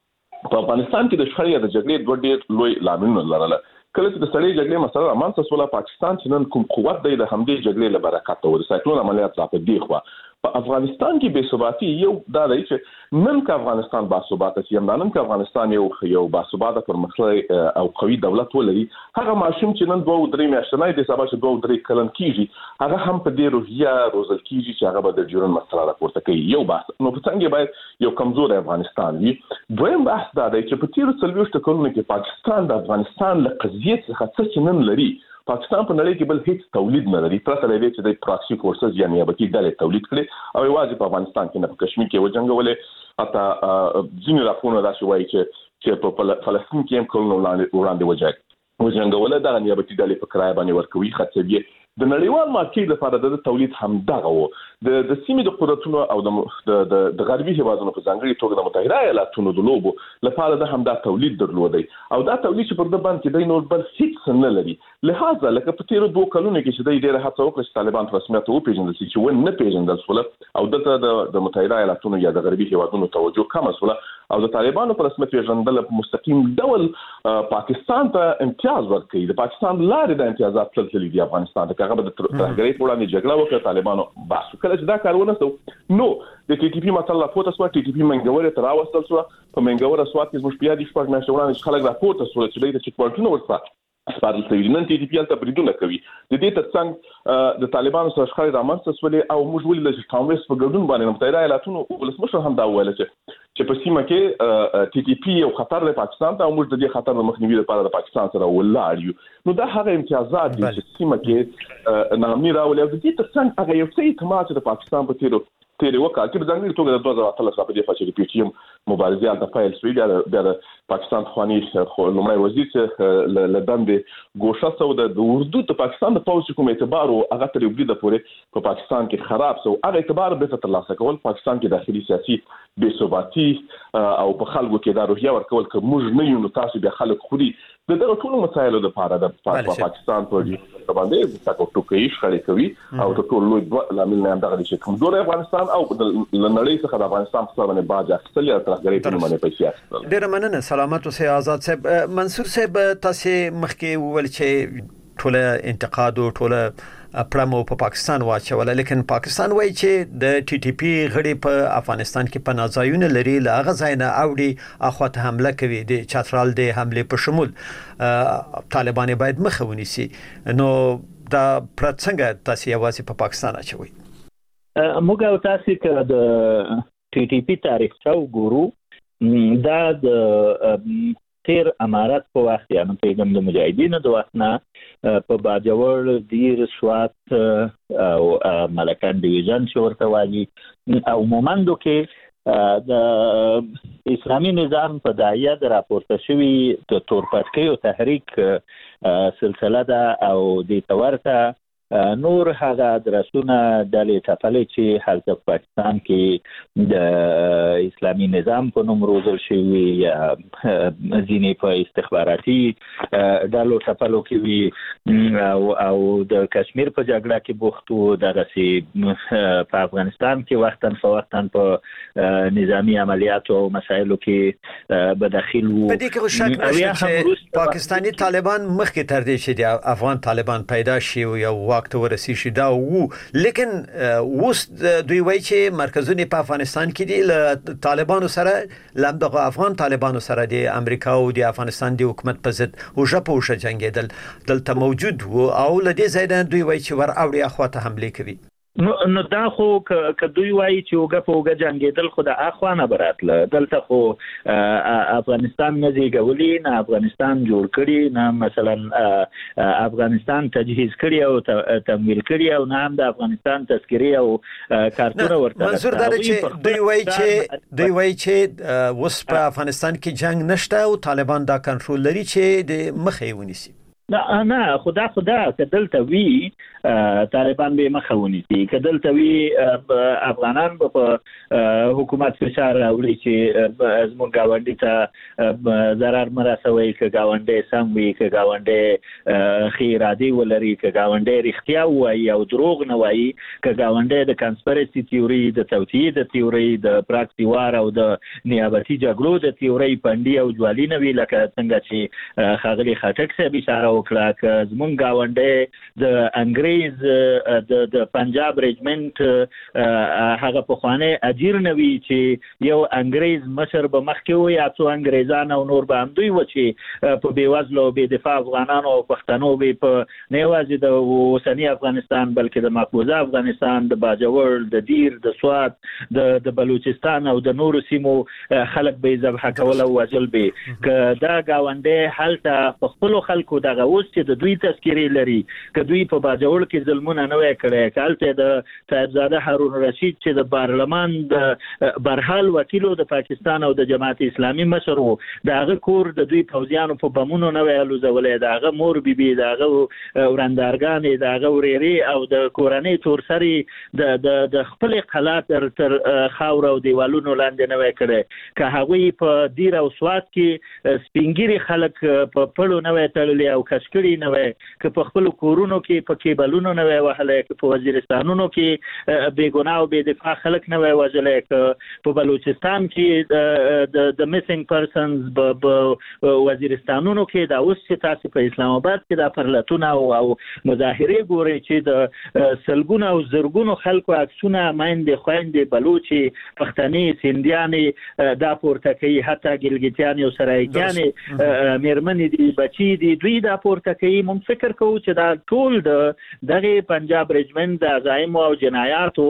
په افغانستان کې د شخړې د جګړې دوه ډېر لوی لاملونه لرل کله چې د سړې جګړې مسله رامنځته شوه پاکستان چې نن کوم قوت دی د همدې جګړې له برکت او د سایکلون عملیات لا په دی خو په افغانستان کې بې ثباتي یو دا دی چې نن که افغانستان با ثبات شي هم نن که افغانستان یو یو با ثبات پرمختللی او قوي دولت ولري هغه ماشوم چې نن دوه درې میاشتې نه دي سبا چې دوه درې کلن کیږي هغه هم په دې روحیه روزل کیږي چې هغه به د جوړن مسله راپورته کوي یو بحث نو په څنګه باید یو کمزور افغانستان وي دویم بحث دا دی چې په تیرو څلويشت کلونو کې پاکستان د افغانستان له قضیې څخه څه نن لري پاکستان په نړۍ کې بل هیڅ تولید نه لري پرته له دې چې د پراکسي فورسز یعنی نیابتي ډلې تولید کړي او یوازې په افغانستان کې نه په کشمیر کې وجنګولې حتی ځینې راپورونه داسې وایي چې چې په فلسطین کې هم کلونه وړاندې وجنګ وجنګولې دغه نیابتي ډلې په کرایه باندې ورکوي خاصوي د نړیوال مارکیټ لپاره د تولید هم دغه وو د د سیمې د قدرتونو او د د د غربي هیوادونو په ځانګړي توګه د متحده ایالاتونو د لوبو لپاره د همدا تولید درلودي او دا تولید چې پر د باندې د نور بل هیڅ نه لري لہذا لکه په تیرو دوه کلونو کې چې د ډیره هڅه وکړه چې طالبان په رسمیت وپیژندل شي چې ون نه پیژندل شول او دلته د متحده ایالاتونو یا د غربي هیوادونو توجه کم شول او د طالبانو په رسمیت پیژندل په مستقیم ډول پاکستان ته امتیاز ورکړي د پاکستان لارې د امتیازات تللي دی افغانستان ته هغه د ترهګرۍ په وړاندې جګړه وکړه طالبانو بس کله چې دا کار ونه شو نو د ټي ټي پی مسله پورته شو ټي ټي پی منګوره تر راوستل شو په منګوره سوات کې زموږ پیادي شپږ میاشتې وړاندې خلک راپورته شول چې د چیک پوینټونو ورڅخه سپارل شوی نن ټي ټي پی ته بریدونه کوي د دې ترڅنګ د طالبانو سره شخړې رامنځته شولې او موږ ولې چې کانګرس په ګډون باندې متحده ایالاتونو ولسمشر هم دا ویل چې چې په سیمه کې ټي ټي پی یو خطر دی پاکستان ته او موږ د دې خطر د مخنیوي لپاره د پاکستان سره ولاړ یو نو دا هغه امتیازات دي چې سیمه کې نامني راولي او د دې ترڅنګ هغه یو څه اعتماد د پاکستان په تیرو تیرې وکړه چې په ځانګړي توګه د دوه زره اتلس په دې فاصله کې چې مبارزه د فایل سوي د پاکستان خواني لومړی وزیر چې لدندې ګوښه سو د اردو ته پاکستان د پوز کوم اعتبار او هغه تر یو د پورې په پاکستان کې خراب سو هغه اعتبار به تر لاسه کول پاکستان کې داخلي سیاسي بې ثباتي او په خلکو کې دا روحیه ورکول چې موږ نه یو نو تاسو به خلک خوري د دغه ټولو مسایلو لپاره د پاکستان په دې باندې تاسو ټوکې شخړې کوي او د ټولو لوی لامل نه دغه چې کوم ډول افغانستان او د نړۍ څخه د افغانستان په باندې باج اخیستل یا ترغړې په باندې پیسې اخیستل. ډیر مننه سلامت اوسئ آزاد صاحب. منصور صاحب تاسو مخکې وویل چې ټول انتقاد او ټول پرمو په پاکستان واچول لیکن پاکستان وایي چې د ټي ټي پی غړي په افغانستان کې پناهځایونه لري لاغه ځایونه اوړي اخواته حمله کوي د چترال د حمله په شمول طالبان باید مخه ونیسي نو دا پرڅنګ تاسو یوازې په پاکستان اچوي. موږ او تاسو کې د ټي ټي پی تاریخ څو ګورو دا د تیر امارات په وخت یا نو پیغام د مجاهدینو د وخت نه په باجوړ دیر سوات او ملکان ډیویژن شورته واجی او مومندو کې د اسلامي نظام په دایه د راپورته شوی د تورپټکیو تحریک سلسله ده او د تورته نور هغه درسونه د لټفلې چې حالت پاکستان کې د اسلامي نظام په نوم روزل شوی یا ځینې په استخباراتي ډلو ټفلو کې وي او او د کشمیر په جګړه کې بوختو دغه سي په افغانستان کې وختن په وختن په نظامی عملیاتو او مسایلو کې به داخل وو. په دې کې شک نشته چې پاکستانی طالبان مخکې تر دې چې د افغان طالبان پیدا شي او یو وخت ورسی شي دا وو لیکن اوس دوی وایي چې مرکزونه په افغانستان کې دي له طالبانو سره لمدغه افغان طالبانو سره د امریکا او د افغانستان د حکومت په ضد او ژبه جنگیدل دلته موجود وو او لدې ځای دوی وایي چې ور اوړي اخواته حمله کوي. نو نو دا خو ک دوی وایي چې وګه په وګه جنگیدل خو د اخوانه براتله دلته خو افغانستان نه زیږولي نه افغانستان جوړ کړي نه مثلا افغانستان تجهیز کړي او تمویل کړي او نه هم د افغانستان تذکری او کارتونه ورته. منظور دا چې دوی وایي چې دوی وایي چې وس په افغانستان کې جنگ نشته او طالبان دا کنټرول لري چې د مخې ونیسي. نه نه خدا خدا کدلته وی طالبان به مخه ونیسي کدلته وی افغانان په حکومت فشار راوړي چې زموږ گاونډي ته ضرر مرسوي ک گاونډي سم وی ک گاونډي خیرادي ولري ک گاونډي رښتیا وایي او دروغ نه وایي ک گاونډي د کانسپیرسي تیوري د توطئې د تیوري د پراکسي وار او د نیابتي جګړو د تیوري پندي او جوالي نه وی لکه څنګه چې خاغلی خټک سه اشاره وکړه ک زمونږ گاونډي د انګريز د د پنجاب ریجمنت هغه په خوانه اجیر نوي چې یو انګريز مشر به مخکې وي یا څو انګريزان او نور به هم دوی و چې په بیوزلو به دفاع افغانانو او پښتنو به په نیوازي د اوسنی افغانستان بلکې د مقبوضه افغانستان د باجوړ د دیر د سوات د د بلوچستان او د نورو سیمو خلک به ذبح کول او وژل به ک دا گاونډي حالت په خپل خلکو دغه اوس چې د دوی تذکری لري ک دوی په باجوړ کې ظلمونه نه وکړي کالته د صاحبزاده هارون رشید چې د پارلمان د برحال وکیلو د پاکستان او د جماعت اسلامي مشر وو دغه کور د دوی پوځیانو په بمونو نه ویلو زولې دغه مور بیبي دغه وراندارګان دغه وريري او د کورنۍ تورسري د د د خپل قلات تر خاور او دیوالونو لاندې نه وکړي که هغه په دیر او سوات کې سپینګری خلک په پړو نه وتللی او کشکړی نه وای که په خپل کورونو کې په کیبلونو نه وای وهله که په وزیرستانونو کې بیګناه او بې دفاع خلک نه وای وژلې که په بلوچستان کې د د میسنګ پرسنز په وزیرستانونو کې دا اوس چې تاسو په اسلام آباد کې دا پرلتونه او مظاهره ګوري چې د سلګونو او زرګونو خلکو عکسونه مایندې خويندې بلوچي پښتني سیندیانې دا پورته کوي حتی ګلګتیان او سرایګیان میرمنې دي بچي دي دوی دا پورته کوي. موږ فکر کوو چې دا ټول د دغه پنجاب رجمنټ د عزایم او جنایاتو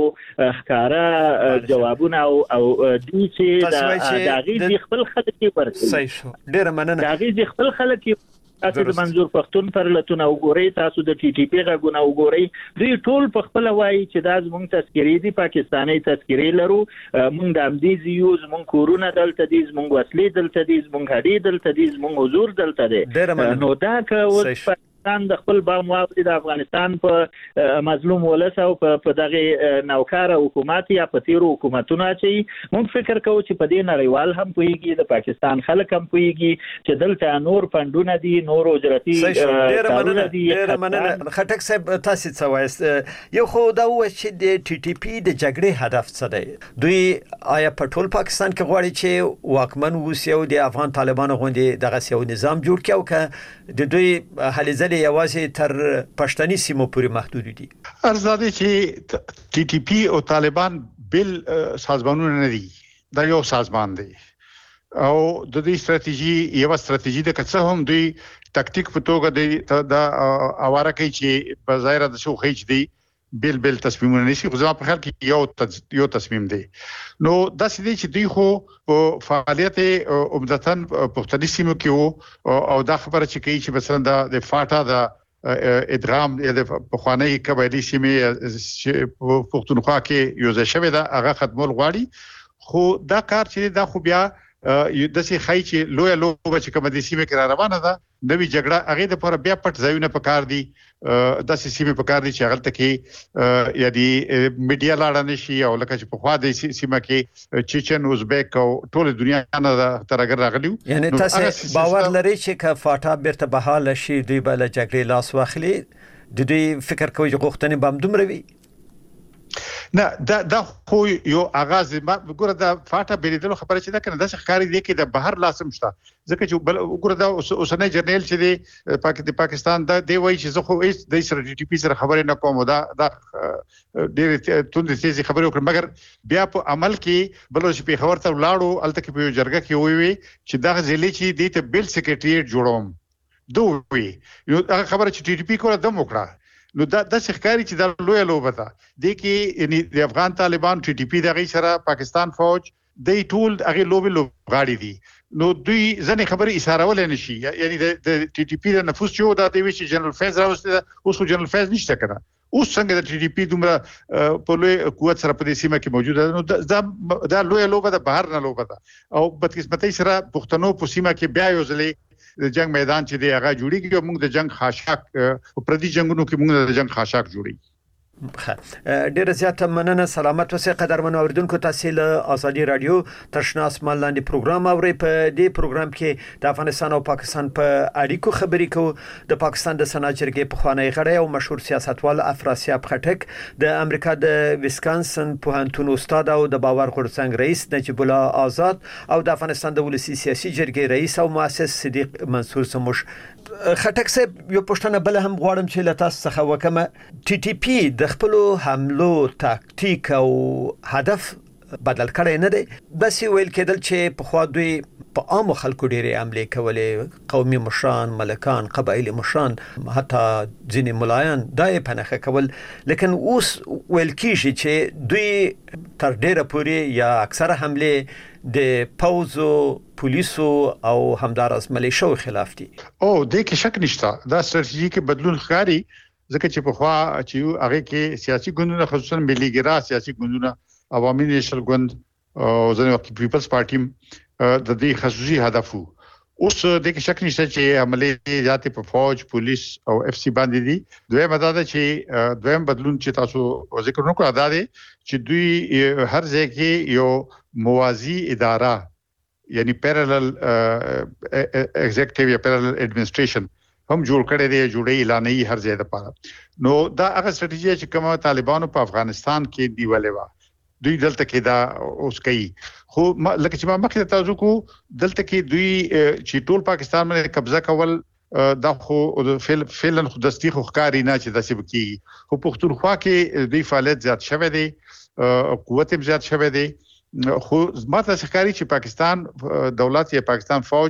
ښکارا جوابونه او او دي چې د غي خپل خلک ورکړي. صحیح شو. ډیر مننه. د غي خپل خلک تاسو د منظور پښتون پر لتون وګورئ، تاسو د ټي ټي پی غږونه وګورئ، دوی ټول په خپل وایي چې دا زموږ تذکری دي، پاکستاني تذکری لرو، موږ د امدیز یوز، موږ کورونه دلته دي، موږ وسلې دلته دي، موږ هډې دلته دي، موږ حضور دلته دي. نو دا که د خپل بام واوړي د افغانستان په مظلوم ولس او په دغه نوکار حکومت یا په تیرو حکومتونو چې موږ فکر کوو چې په دې نړیوال هم پويږي، د پاکستان خلک هم پويږي چې دلته نور پندونه دي، نور اجرتي کارونه دي. ډېر مننه خټک صاحب، تاسو څه وایي؟ یو خو دا و چې د ټي ټي پی د جګړې هدف څه دی؟ دوی آیا په ټول پاکستان کې غواړي چې واکمن ووسي او د افغان طالبانو غوندي دغه یو نظام جوړ کړي او که د دوی هلې ځلې یوازې تر پښتني سیمو پورې محدود دي؟ ارزاده چې ټي ټي پی او طالبان بل سازمانونه نه دي، دا یو سازمان دی او د دې ستراتیژي یو ستراتیژي د کڅه هم دوی تکتیک په توګه دی دا اواره کوي چې په ظاهر د شو خېچ دی بل بل تصمیمونه نشي. خو ځما په خیال کې یو یو تصمیم دی. نو دا سې دي چې دوی خو فعالیت عمدتاً پښتني سیمو کې او دا خبره چې کوي چې مثلا د فاټا د ادغام د پخوانی قبایلی سیمې پښتونخوا کې یو ځای شوی دا هغه ختمول غواړي. خو دا کار چې دا خو بیا د سې خای چې لوی لوبه چې کوم د سیمې کې روانه ده، نوې جګړه هغه د پر بیا پټ ځایونه پکار دي، د سیمې پکار دي چې هغه تکي یعنی میډیا لاړه نشي او لکه چې په خوا د سیمه کې چچن، ازبک او ټول دنیا نه ترګر راغلیو. یعنی تاسو باور لرئ چې که فاټا بیرته بحال شي دوی بل جګړې لاس واخلي؟ د دوی فکر کوي چې غوښتنې بم دومره وي؟ نه دا دا خو یو اغاز ما ګوره دا فاټا بیریدلو خبره چې دا کنه د ښکاری دی کې د بهر لاسم شته، ځکه چې بل ګوره دا اوسنۍ جرنیل چې دی د پاکستان دا دی وایي چې زه خو هیڅ د سره ټي ټي پی سره خبرې نه کوم، دا دا ډېر توند تیزی خبرې وکړم، مګر بیا په عمل کې بل چې په خبر ته ولاړو الته کې په جرګه کې وی وی چې دا ځلې چې دی ته بل سیکریټریټ جوړوم دوی یو خبره چې ټي ټي پی کوله دم وکړه. نو دا د ښکاری چې د لوی لوبه ده د کې یعنی د افغان طالبان ټي ټي پی دغه سره پاکستان فوج د ټول هغه لوبي لوبغاړي دي. نو دوی ځنې خبرې اشاره ولې نشي، یعنی د ټي ټي پی د نفوس یو د دوی چې جنرال فیض راوسته اوس جنرال فیض نشته کړه، اوس څنګه د ټي ټي پی دومره په لوی قوت سره په دې سیمه کې موجوده. نو دا دا لوی لوبه د بهر نه لوبه ده او بدقسمتۍ سره پښتنو په سیمه کې بیا یو ځلې د جنگ میدان چې دی هغه جوړیږي او موږ د جنگ خاشاک په پردي جنگونو کې موږ د جنگ خاشاک جوړیږي. ډیره زیاته مننه. سلامت اوسئ قدرمن اوریدونکو. تاسو له ازادي رادیو ترشنا اسمان لاندې پروګرام اورئ. په دې پروګرام کې د افغانستان او پاکستان په اړیکو خبرې کوو. د پاکستان د سنا جرګې پخوانی غړی او مشهور سیاستوال افراسیاب خټک، د امریکا د ویسکانسن پوهنتون استاد او د باور غورځنګ رئیس نجیب الله آزاد او د افغانستان د ولسی سیاسي جرګې رئیس او مؤسس صدیق منصور سموش. خټک صاحب، یو پښتنه بل هم غواړم چې له تاسو څخه وکم، ټي ټي پی د خپل حملو تاکتیک او هدف بدل کړی نه دی؟ بس ویل کېدل چې په خوا دوی په عام خلکو ډېرې حملې کولې، قومي مشران، ملکان، قبایلی مشران، حتی ځینې ملایان دا یې پنهخه کول. لیکن اوس ویل کېږي چې دوی تر ډېره پورې یا اکثره حملې د پوځو، پولیسو او همدارس ملیشو خلاف دي. او د کې شک نشته دا ستراتیژیک بدلون ښکاری، ځکه چې په خوا چې هغه کې سیاسي ګوندونه خصوصا ملي ګرا سیاسي ګوندونه، عوامي نیشنل ګوند او ځینې وخت پیپلز پارټي د دې خصوصي هدف وو. اوس د کې شک نشته چې عملي ذاتي په فوج، پولیس او اف سی باندې دي. دوی مداده چې دویم بدلون چې تاسو ذکر نکړه دا دی چې دوی هر ځای کې یو موازی اداره یعنی پیرالل ایگزیکټیو یا پیرالل ایڈمنسټریشن هم جوړ کړی دی، جوړې اعلانې هر ځای لپاره. نو دا هغه ستراتیژي چې کومه طالبانو په افغانستان کې دیولې و دوی دلته کې دا اوس کوي. خو لکه چې ما مخکې تاسو کو دلته کې دوی چې ټول پاکستان باندې قبضه کول دا خو فعلا خو دستي خو ښکاری نه چې داسې وکړي. خو پښتونخوا کې دوی فعالیت زیات شوه دی، قوت هم زیات شوه دی. خو ماته ښکاری چې پاکستان دولت یا پاکستان فوج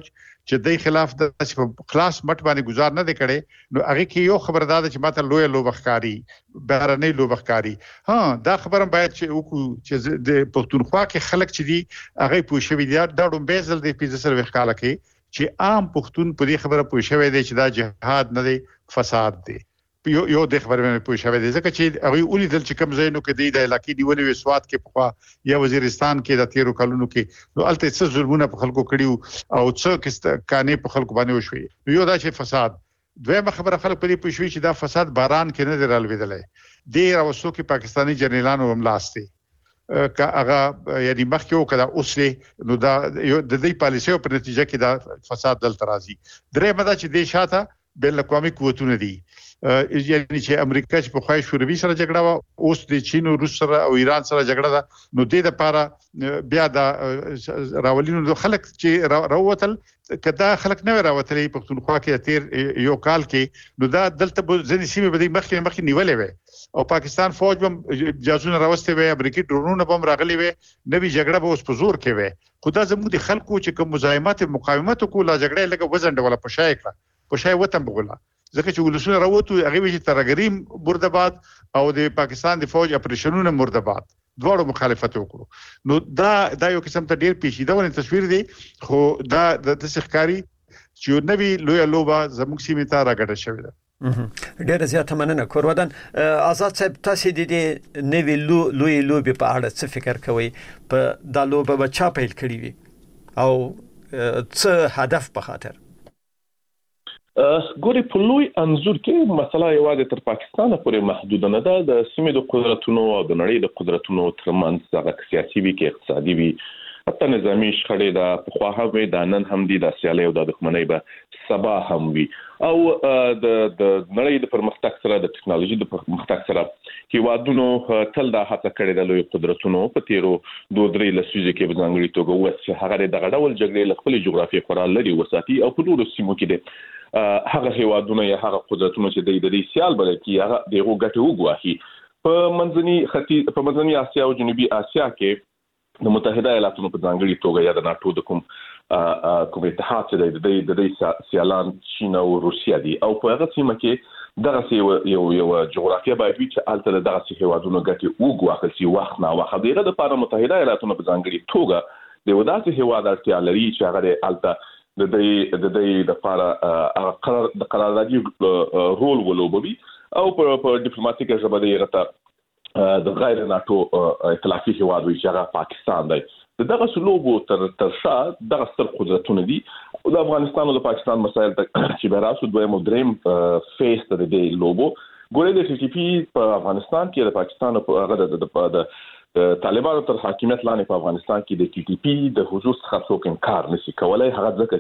چې د خلاف د خلاص مټ باندې گزار نه دی کړي نو هغه کې یو خبردار چې ماته لوی لوبخکاری بهرنۍ لوبخکاری ها دا خبره باید چې وکړو چې د پښتونخوا کې خلک چې دي هغه پوه شوی دي دا ډوم بیزل د پنځه سر وکاله کې چې عام پښتون په دې خبره پوه شوی دی چې دا جهاد نه دی فساد دی یو یو د خبرې مې پوه شوی دی ځکه چې هغه ولیدل چې کوم ځای نو کې د علاقې دی ولې وسوات کې په یا وزیرستان کې د تیرو کلونو کې نو الته څه ظلمونه په خلکو کړیو او څه کست کانې په خلکو باندې وشوي یو دا چې فساد دویمه خبره خلک په دې پوه شوي چې دا فساد باران کې نه دی رالوېدلی ډېر اوسو کې پاکستاني جنرالانو هم لاس دی که هغه یعنی مخکې وکړه اوس نو دا د دې پالیسیو په نتیجه کې دا فساد دلته راځي درې مده چې د شاته بین الاقوامي قوتونه دي یعنی چې امریکا چې په خوای شوروي سره جګړه و اوس د چین او روس سره او ایران سره جګړه ده نو د دې لپاره بیا د راولینو خلک چې راوتل کدا خلک نه راوتلې پښتونخوا کې تیر یو کال کې نو دا دلته ځنې سیمه به مخکې مخکې نیولې وي او پاکستان فوج هم جاسوسونه راوستي وي امریکایي ډرونونه هم راغلي وي نوې جګړه به اوس په زور کې وي خدا زموږ د خلکو چې کوم مزاحمت مقاومت کوله جګړه لکه وزن ډول په شای کړه په شای وطن بغوله ځکه چې ولسونه راوته هغه وی چې ترګریم مردباد او د پاکستان د فوج اپریشنونه مردباد دواړو مخالفت وکړو نو دا دا یو قسم ته ډیر پیچیده ونه تصویر دی خو دا د تسخکاری چې نوې لوی لوبه زموږ سیمه ته راګډه شوې ده ډیر زیاته مننه کورودان آزاد صاحب تاسو د دې نوې لوی لوبه په اړه څه فکر کوئ په دا لوبه به چا پیل کړی وي او څه هدف په خاطر ګوري په لوی انزور کې مسله یوازې تر پاکستان پورې محدود نه ده د سیمې د قدرتونو او د نړۍ د قدرتونو ترمنځ هغه سیاسي وي کې اقتصادي وي حتی نظامی شخړې د پخوا هم د نن هم دي د سیالۍ او د دښمنۍ به سبا هم وي او د د نړۍ د پرمختګ سره د ټکنالوژي د پرمختګ سره هیوادونو تل دا هڅه کړې ده لوی قدرتونو په تیرو دوه درې لسیزو کې په ځانګړي توګه وڅ هغه د غډول جګړې له خپل جغرافیې خورا لري وساتي او په ډیرو سیمو کې هغه هیوادونه یا هغه قدرتونه چې د دې سیال بلل کی هغه دغه ګټه وګواهي په منځني ختیځ په منځني اسیا او جنوبي اسیا کې د متحده ایالاتونو په ځانګړي توګه یا د ناتو د کوم کوم اتحاد چې د د سیالان چین او روسیا دي او په هغه سیمه کې دغه یو یو جغرافیه باید چې الته دغه هیوادونو ګټه وګواهل شي وخت نه وخت دغه د لپاره متحده ایالاتونو په ځانګړي توګه د وداسي هیواد اړتیا لري چې هغه الته د دې د دې د لپاره قرار د قراردادي رول ولوبوي او په په ډیپلوماټیکه ژبه د یرته د غیر ناتو ائتلافي هیواد وی چې هغه پاکستان دی دغه سلوبو تر تر شا دغه ستر قدرتونه دي او د افغانستان او د پاکستان مسایل چې به راسو دوی مدریم فیس ته د لوبو ګورې د سی ټي پی په افغانستان کې د پاکستان په هغه د د طالبانو تر حاکمیت لاندې په افغانستان کې د ټي ټي پی د حضور څخه څوک انکار نشي کولای هغه ځکه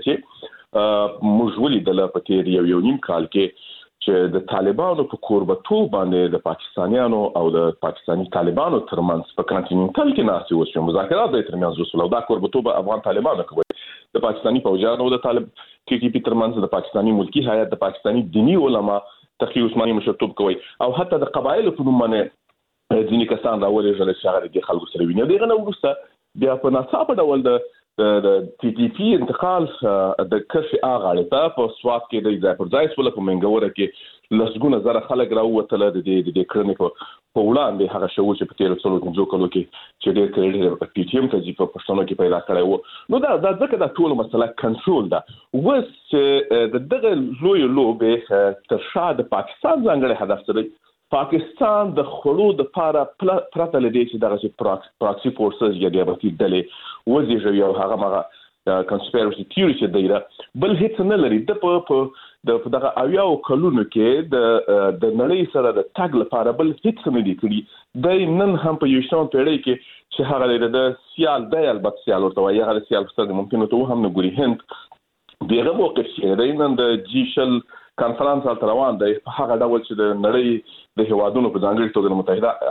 چې موږ ولیدل په تیر یو یو نیم کال کې چې د طالبانو په کوربتو باندې د پاکستانیانو او د پاکستاني طالبانو ترمنځ په کانټیننټل کې ناسي وشو مذاکرات د ترمنځ وسول دا کوربتو به افغان طالبانو کوي د پاکستاني فوجانو د طالب ټي ټي پی ترمنځ د پاکستاني ملکی هیئت د پاکستاني دینی علما تقی عثماني مشرتوب کوي او حتی د قبایل په نوم باندې ځینې کسان راولې ژل چې هغه د خلکو سره ویني دغه نو ورسته بیا په ناڅاپه ډول د د ټي ټي پی انتقال د کشف اغاړه ته په سواد کې د ځای پر ځای سول په منګوره کې لسګونه زره خلک راووتل د دې د کړنې په وړاندې هغه شو چې په تیر څلور پنځو کلو کې چې ډېر کړي په پی ټی ایم ته په پښتنو کې پیدا کړی وو نو دا د ځکه د ټول مسله کنټرول ده وس د دغه لوی لوبه تر شا د پاکستان ځانګړي هدف سره پاکستان د خړو د پاره پرته لدی چې دغه پراکسي فورسز یا د ابتي دلې وزیږي او هغه مغه کنسپیرسي تیوري چې دی بل هیڅ نه لري د په د دغه اویاو کلونو کې د د نړۍ سره د تاګ لپاره بل هیڅ نه دی کړی د نن هم په یوشتم پیړۍ کې چې هغه د سیال دی البته سیال ورته وایي هغه سیال ستاسو ممکن ته هم نه ګوري هند دغه موقف چې دی نن د جیشل کانفرنس تل روان دی هغه ډول چې د نړۍ د هیوادونو په ځانګړي توګه د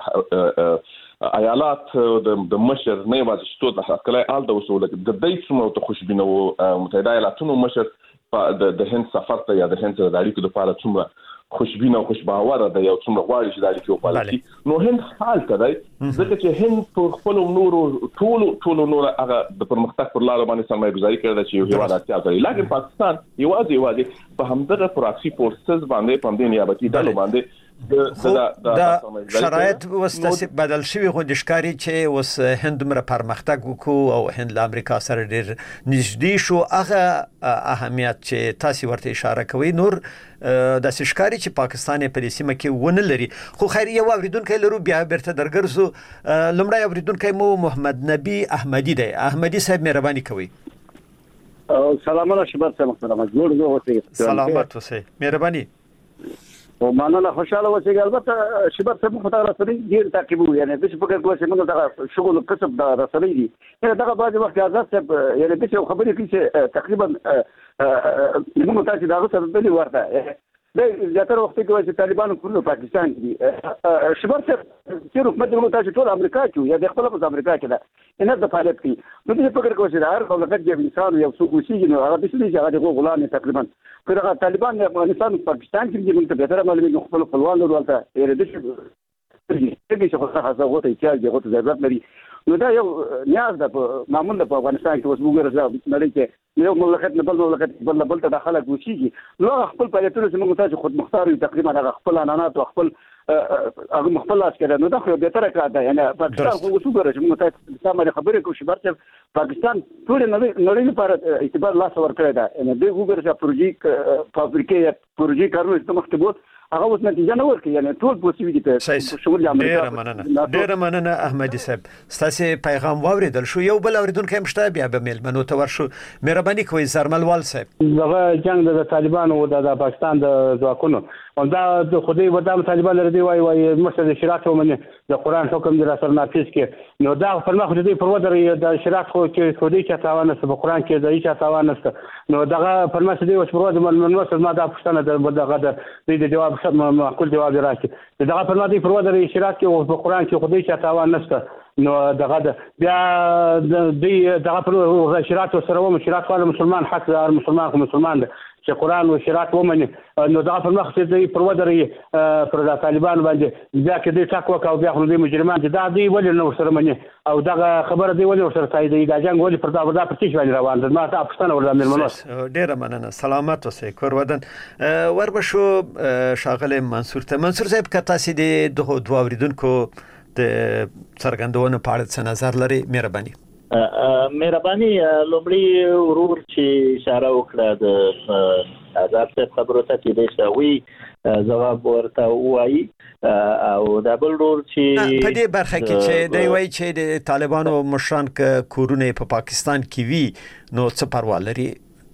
متحده ایالات د مشر نه یوازې شتو د حقلای آل د وسوله د دې څومره ته خوشبینه وو متحده ایالاتونو مشر د د هند سفر ته یا د هند د اړیکو لپاره څومره خوشبینه او خوشباوره ده یو څومره غواړي چې د اړیکو پالیسي نو هند حال کړی ځکه چې هند په خپل نورو ټولو ټولو نور هغه د پرمختګ پر لار باندې سرمایه گذاري کړې چې یو هیواد اړتیا لري لکه پاکستان یوازې یوازې په همدغه پراکسي فورسز باندې په دې نیابتي ډلو باندې د شرایط وسته بدل شوی غو د ښکاری چې اوس هند مر پرمختګ وکړو او هند له امریکا سره ډیر نږدې شو هغه اهمیت چې تاسو ورته اشاره کوي نور د ښکاری چې پاکستان په دې سیمه کې ونه لري خو خیر یو اوریدونکو لرو بیا برته درګرزو لمړی اوریدونکو مو محمد نبی احمدی دی احمدی صاحب مهرباني کوي سلام علیکم شباب سلام جوړ جوړ سلامت اوسئ مهرباني او مننه خوشاله اوسئ البته شباب څه مخ ته رسېږي ډیر تعقیب یعنی د څه په کې چې موږ دا شغل کسب دا رسېږي دي دا بعض وخت اجازه یعنی د څه خبرې کې تقریبا موږ تاسو دا غوښتل بلی ورته د زیاتره وخت کې چې طالبانو کولو پاکستان کې شباب چې حکومت موږ تاسو ټول امریکا کې یا د خپل په امریکا کې دا نه د فعالیت کوي نو دې فکر کوي چې هر دولت کې انسان یو څو کوشي نو هغه د څه چې هغه غلام تقریبا پر هغه طالبان افغانستان پاکستان کې موږ ته به تر معلومات خپل خپلوان ورته یې د څه چې خو هغه غوته چې هغه ته ضرورت لري نو دا یو نیاز ده معمول په افغانستان کې اوس موږ راځو نړۍ کې یو مملکت نه بل مملکت بل بل ته داخله کوشيږي نو خپل پایتونه چې موږ تاسو خود مختار یو تقریبا هغه خپل انانات او خپل هغه مخبل لاس کړه نو دا خو به تر کار ده یعنی پاکستان خو څو ګره چې موږ تاسو سمه خبره کوو چې برته پاکستان ټول نړۍ لپاره اعتبار لاس ورکړی دا یعنی د وګړو چې پروژې فابریکې یا پروژې کارونه استمختبوت هغه اوس نتیجه نه ورکړي یعنی ټول پوسیوي دي په شمول امریکا ډیر مننه ډیر مننه احمدی صاحب ستاسو پیغام واوریدل شو یو بل اوریدونکو هم شته بیا به ملمنو ته ورشو مهرباني کوئ زرملوال صاحب دغه جنگ د طالبانو او د پاکستان د ځواکونو او دا د خدای ودام طالبان لري وای وای مشر د شریعت ومنه د قران حکم د رسول نافذ کې نو دا په مخ د دې پر ودرې د شریعت خو کې خدای چې تاوان په قران کې د هیڅ تاوان نشته نو دغه پر مخ د اوس پر ودرې منوسل ما دا پښتنه د دغه د جواب معقول جواب راکړي دغه پر مخ د پر ودرې شریعت کې او په قران کې خدای چې تاوان نشته نو دغه بیا د دغه پر شریعت سره و مشرات خپل مسلمان حق د مسلمان خو مسلمان چې قران او شریعت ومني نو دا په مخ کې پر ودرې پر د طالبان باندې بیا کې د ټاکو او بیا خو د مجرمان چې دا دی ولې نو سره مني او دا خبره دی ولې سره تایید دا جنگ ولې پر دا وردا پر تیش باندې روان ده ما ته پښتنه وردا ملمنوس ډیر مننه سلامت اوسئ کور ودان وربشو شاغله منصور ته منصور صاحب کته سي د دوه دوه اوریدونکو د څرګندونو په اړه څه نظر لري مهرباني مهرباني لومړی ورور چې اشاره وکړه د آزاد صاحب خبرو ته کې د شوی جواب ورته وایي او د بل ورور چې په دې برخه کې چې دی وایي چې د طالبانو مشران ک کورونه په پاکستان کې وی نو څه پروا لري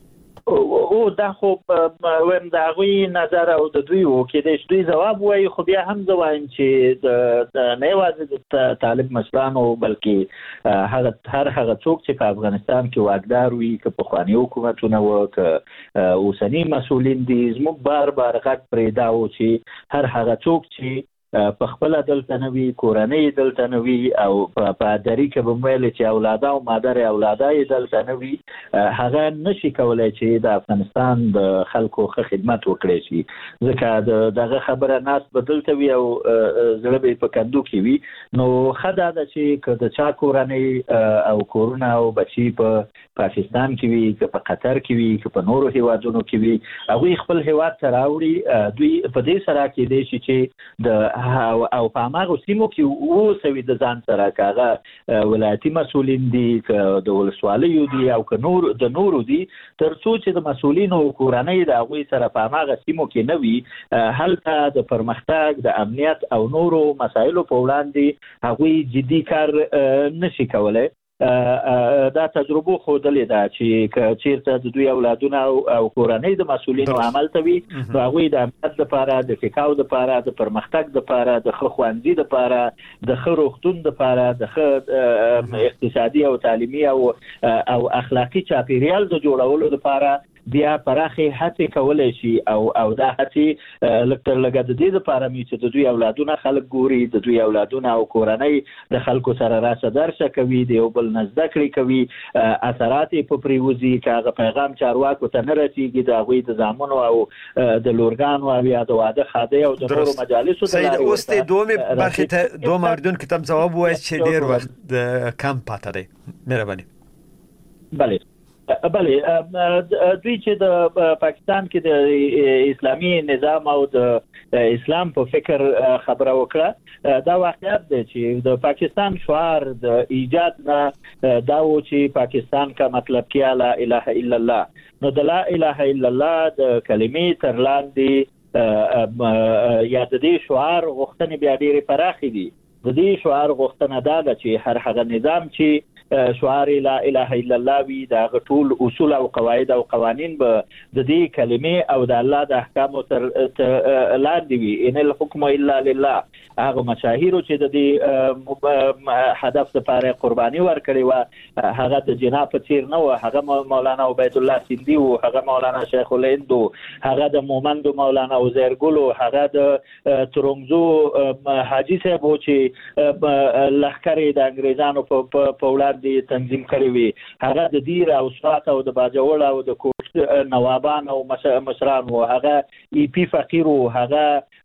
او دا خو ویم دا غوي نظر او د دوی وو کې د دوی جواب وایي خو بیا هم زوایم چې د نه یوازې د طالب مشرانو بلکې هغه هر هغه څوک چې په افغانستان کې واکدار وي که په خواني حکومتونه وو که اوسنی مسولین دي زموږ بار بار غږ پرې دا و چې هر هغه څوک چې په خپل دلته نوي کورنۍ دلته نوي او په دری کې به ویل چې اولاده او مادر اولاده دلته نوي هغه نشي کولای چې د افغانستان د خلکو ښه خدمت وکړي شي ځکه دغه خبره ناس بدلته وي او زړه به په کندو کې وي نو خدای دا چې که د چا کورنۍ او کورونه او بچي په پاکستان کې وي که په قطر کې وي که په نورو هیوادونو کې وي هغه خپل هیواد ته راوړي دوی په دې سره کې دي چې د او په هغه سیمو کې اوسوي د ځان سره کاغه ولایتي مسولین دي د ولسوالیو دي او که نور د نورو دي تر څو چې د مسولینو کورنۍ د هغوی سره په هغه سیمو کې نه وي هلته د پرمختګ د امنیت او نورو مسایلو په وړاندې هغوی جدي کار نشي کولای دا تجربه خودلې ده چې چیرته د دوی اولادونه او کورنۍ د مسولینو عمل کوي نو هغه د امنیت لپاره د ټیکاو لپاره د پرمختګ لپاره د خوندي لپاره د خروختون لپاره د اقتصادي او تعلیمي او او اخلاقی چاپیریال د جوړولو لپاره بیا پراخه هڅه کولای شي او او دا هڅه لکه لګد د دې لپاره مې چې د دوی اولادونه خلک ګوري د دوی اولادونه او کورنۍ د خلکو سره راشه درشه کوي د یو بل نزد کړی کوي اثرات په پریوزي کاغه پیغام چارواکو ته نه رسیږي د غوي د زامنو او د لورګانو او یا د واده خاده او د نورو مجالسو د لارې اوس ته دوه برخه ته دوه موردون کتاب جواب وایي چې ډیر وخت د کم پاتې دی مهرباني بله بله دوی چې د پاکستان کې د اسلامي نظام او د اسلام په فکر خبره وکړه دا واقعیت دی چې د پاکستان شعار د ایجاد نه دا و چې پاکستان کا مطلب کیا لا اله الا الله نو د لا اله الا الله د کلمې تر لاندې یا د دې شعار غوښتنې بیا ډېرې پراخې دي د دې شعار غوښتنه دا ده چې هر هغه نظام چې شعار لا اله الا الله وی دا ټول اصول او قواعد او قوانین به د دې کلمې او د الله د احکام تر لاندې وي ان الحكم الا لله هغه مشاهیر چې د دې هدف لپاره قرباني ورکړي و هغه د جناب تیر نه و هغه مولانا عبید الله سیندی او هغه مولانا شیخ الهند هغه د مومند مولانا عزیر ګل هغه د ترنګزو حاجی صاحب چې لخرې د انګریزانو په په د تنظیم کړی وي هغه د دیر او سوات او د باجوړ او د کوټ نوابان او مشران او هغه ای پی فقیر او هغه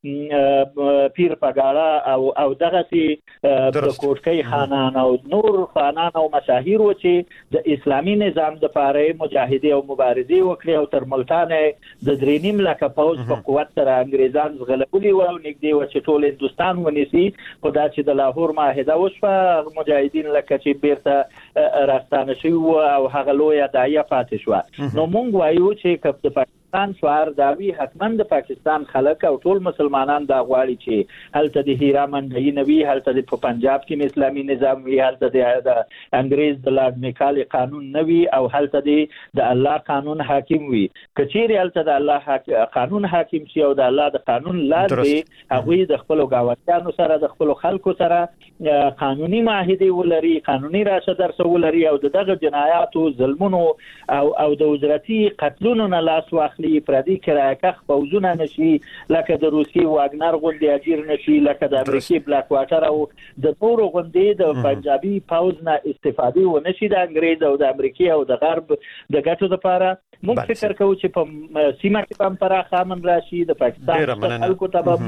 پیر پګاړه او او دغه سي د کوټکۍ خانان او نور خانان او مشاهیر و چې د اسلامي نظام د پاره مجاهدي او مبارزي وکړي او تر ملتان د درینیم لکه پوز په قوت سره انګریزان غلبولي و او نګدي و چې ټول هندستان ونیسي خدای چې د لاهور معاهده وشوه مجاهدین لکه چې بیرته راستانه شي او هغه لوی داعیه پاتې شو نو مونږ وایو چې کپ د پاکستان شعار داوی حتمن د پاکستان خلک او ټول مسلمانان دا غواړي چې هلته د هیرامن دی نوی هلته د پنجاب کې اسلامي نظام وی هلته د انګريز د لارډ میکال قانون نوی او هلته د الله قانون حاکم وي کچېری هلته د الله قانون حاکم شي او د الله د قانون لاندې هغه د خپل گاونډیانو سره د خپل خلکو سره قانوني معاهده ولري قانوني راشه درسه ولري او دغه جنایات او ظلمونو او او د وزارتي قتلونو نه لاس واخلي پردي کراکخ فوزونه نشي لکه د روسي واګنر غونډي اجیر نشي لکه د امریکای بلاک واټر او د نور غونډي د پنجابي پاوز نه استفاده و نشي د انګريز او د امریکای او د غرب د ګټو لپاره موږ فکر کوو چې په سیمه کې هم پراخه امن راشي د پاکستان خلکو ته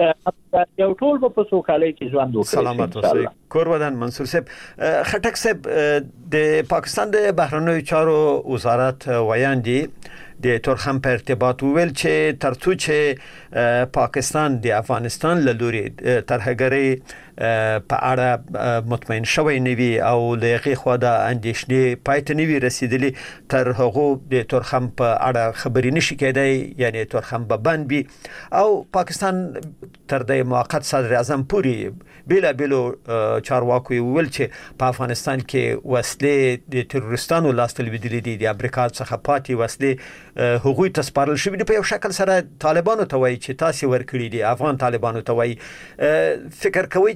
یو ټول په سوکالۍ کې ژوند وکړي سلامت اوسئ کور ودان منصور صاحب خټک صاحب د پاکستان د بهرنیو چارو وزارت ویاندي د تورخم په ارتباط ویل چې ترڅو چې پاکستان د افغانستان له لوري ترهګری په اړه مطمئن شوی نوي او لغې خو د اندیشنې پایته نوي رسیدلی تر هغه د تورخم په اړه خبرې نشي کېدای یعنی تورخم به بند بي او پاکستان تر د موقت صدر اعظم پوری بلا بلا چارواکو ویل چې په افغانستان کې وسلې د تروریستانو لاس تلویدلې دي د امریکا څخه پاتې وسلې هغوی ته سپارل شوی دی په یو شکل سره طالبانو ته وایي چې تاسو ورکړي دي افغان طالبانو ته وایي فکر کوي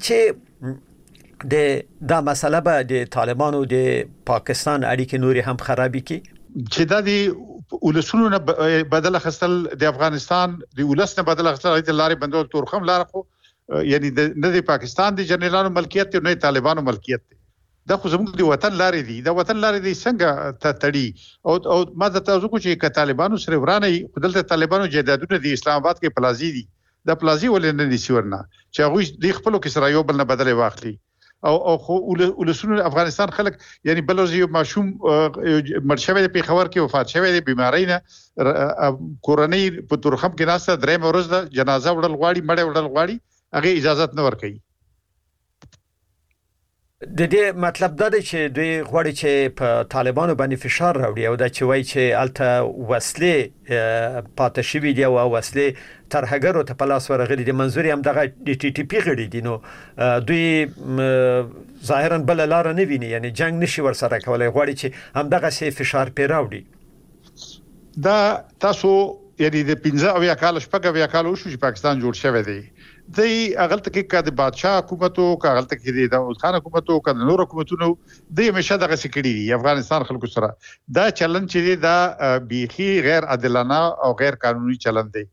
چې د دا مسله به د طالبانو د پاکستان اړیکې نوري هم خرابې کی چې دا دی ولسونو نه بدل خستل د افغانستان د ولس نه بدل خستل د لارې بندول تورخم لار خو یعنی د نه د پاکستان د جنرالانو ملکیت نه طالبانو ملکیت دا خو زموږ د وطن لارې دي دا وطن لارې دي څنګه ته تړي او او ما د تاسو کو چې ک طالبانو سره ورانه خپل طالبانو جیدادونه د اسلام آباد کې پلازي دي د پلازي ولې نه نشي ورنه چې هغه د خپل کې سره یو بل نه بدلې واخلي او او خو ولسونو افغانستان خلک یعنی بلوز یو ماشوم مرشوي په خبر کې وفات شوی د بیماری نه کورنۍ په تورخم کې ناسه درې ورځ د جنازه وړل غواړي مړ وړل غواړي هغه اجازه نه ورکړي د دې مطلب دا دی چې دوی غواړي چې په طالبانو باندې فشار راوړي او دا چې وایي چې الته وسلې پاتې شوي دي او وسلې ترهګرو ته په لاس ورغلي دي منظور هم دغه د ټي ټي پی غړي دي نو دوی ظاهرا بل لار نه ویني یعنی جنگ نشي ورسره کولای غواړي چې هم دغه سي فشار پی راوړي دا تاسو یعنی د پنځه او یا کال شپږ او یا کال وشو چې پاکستان جوړ شوی دی د اغلت کې کده بادشاہ حکومت او اغلت کې د داود خان حکومت او کده نور حکومتونو د همیشه دغه سکړي دي افغانستان خلکو سره دا چلن چې دا بيخي غیر عادلانه او غیر قانوني چلن دی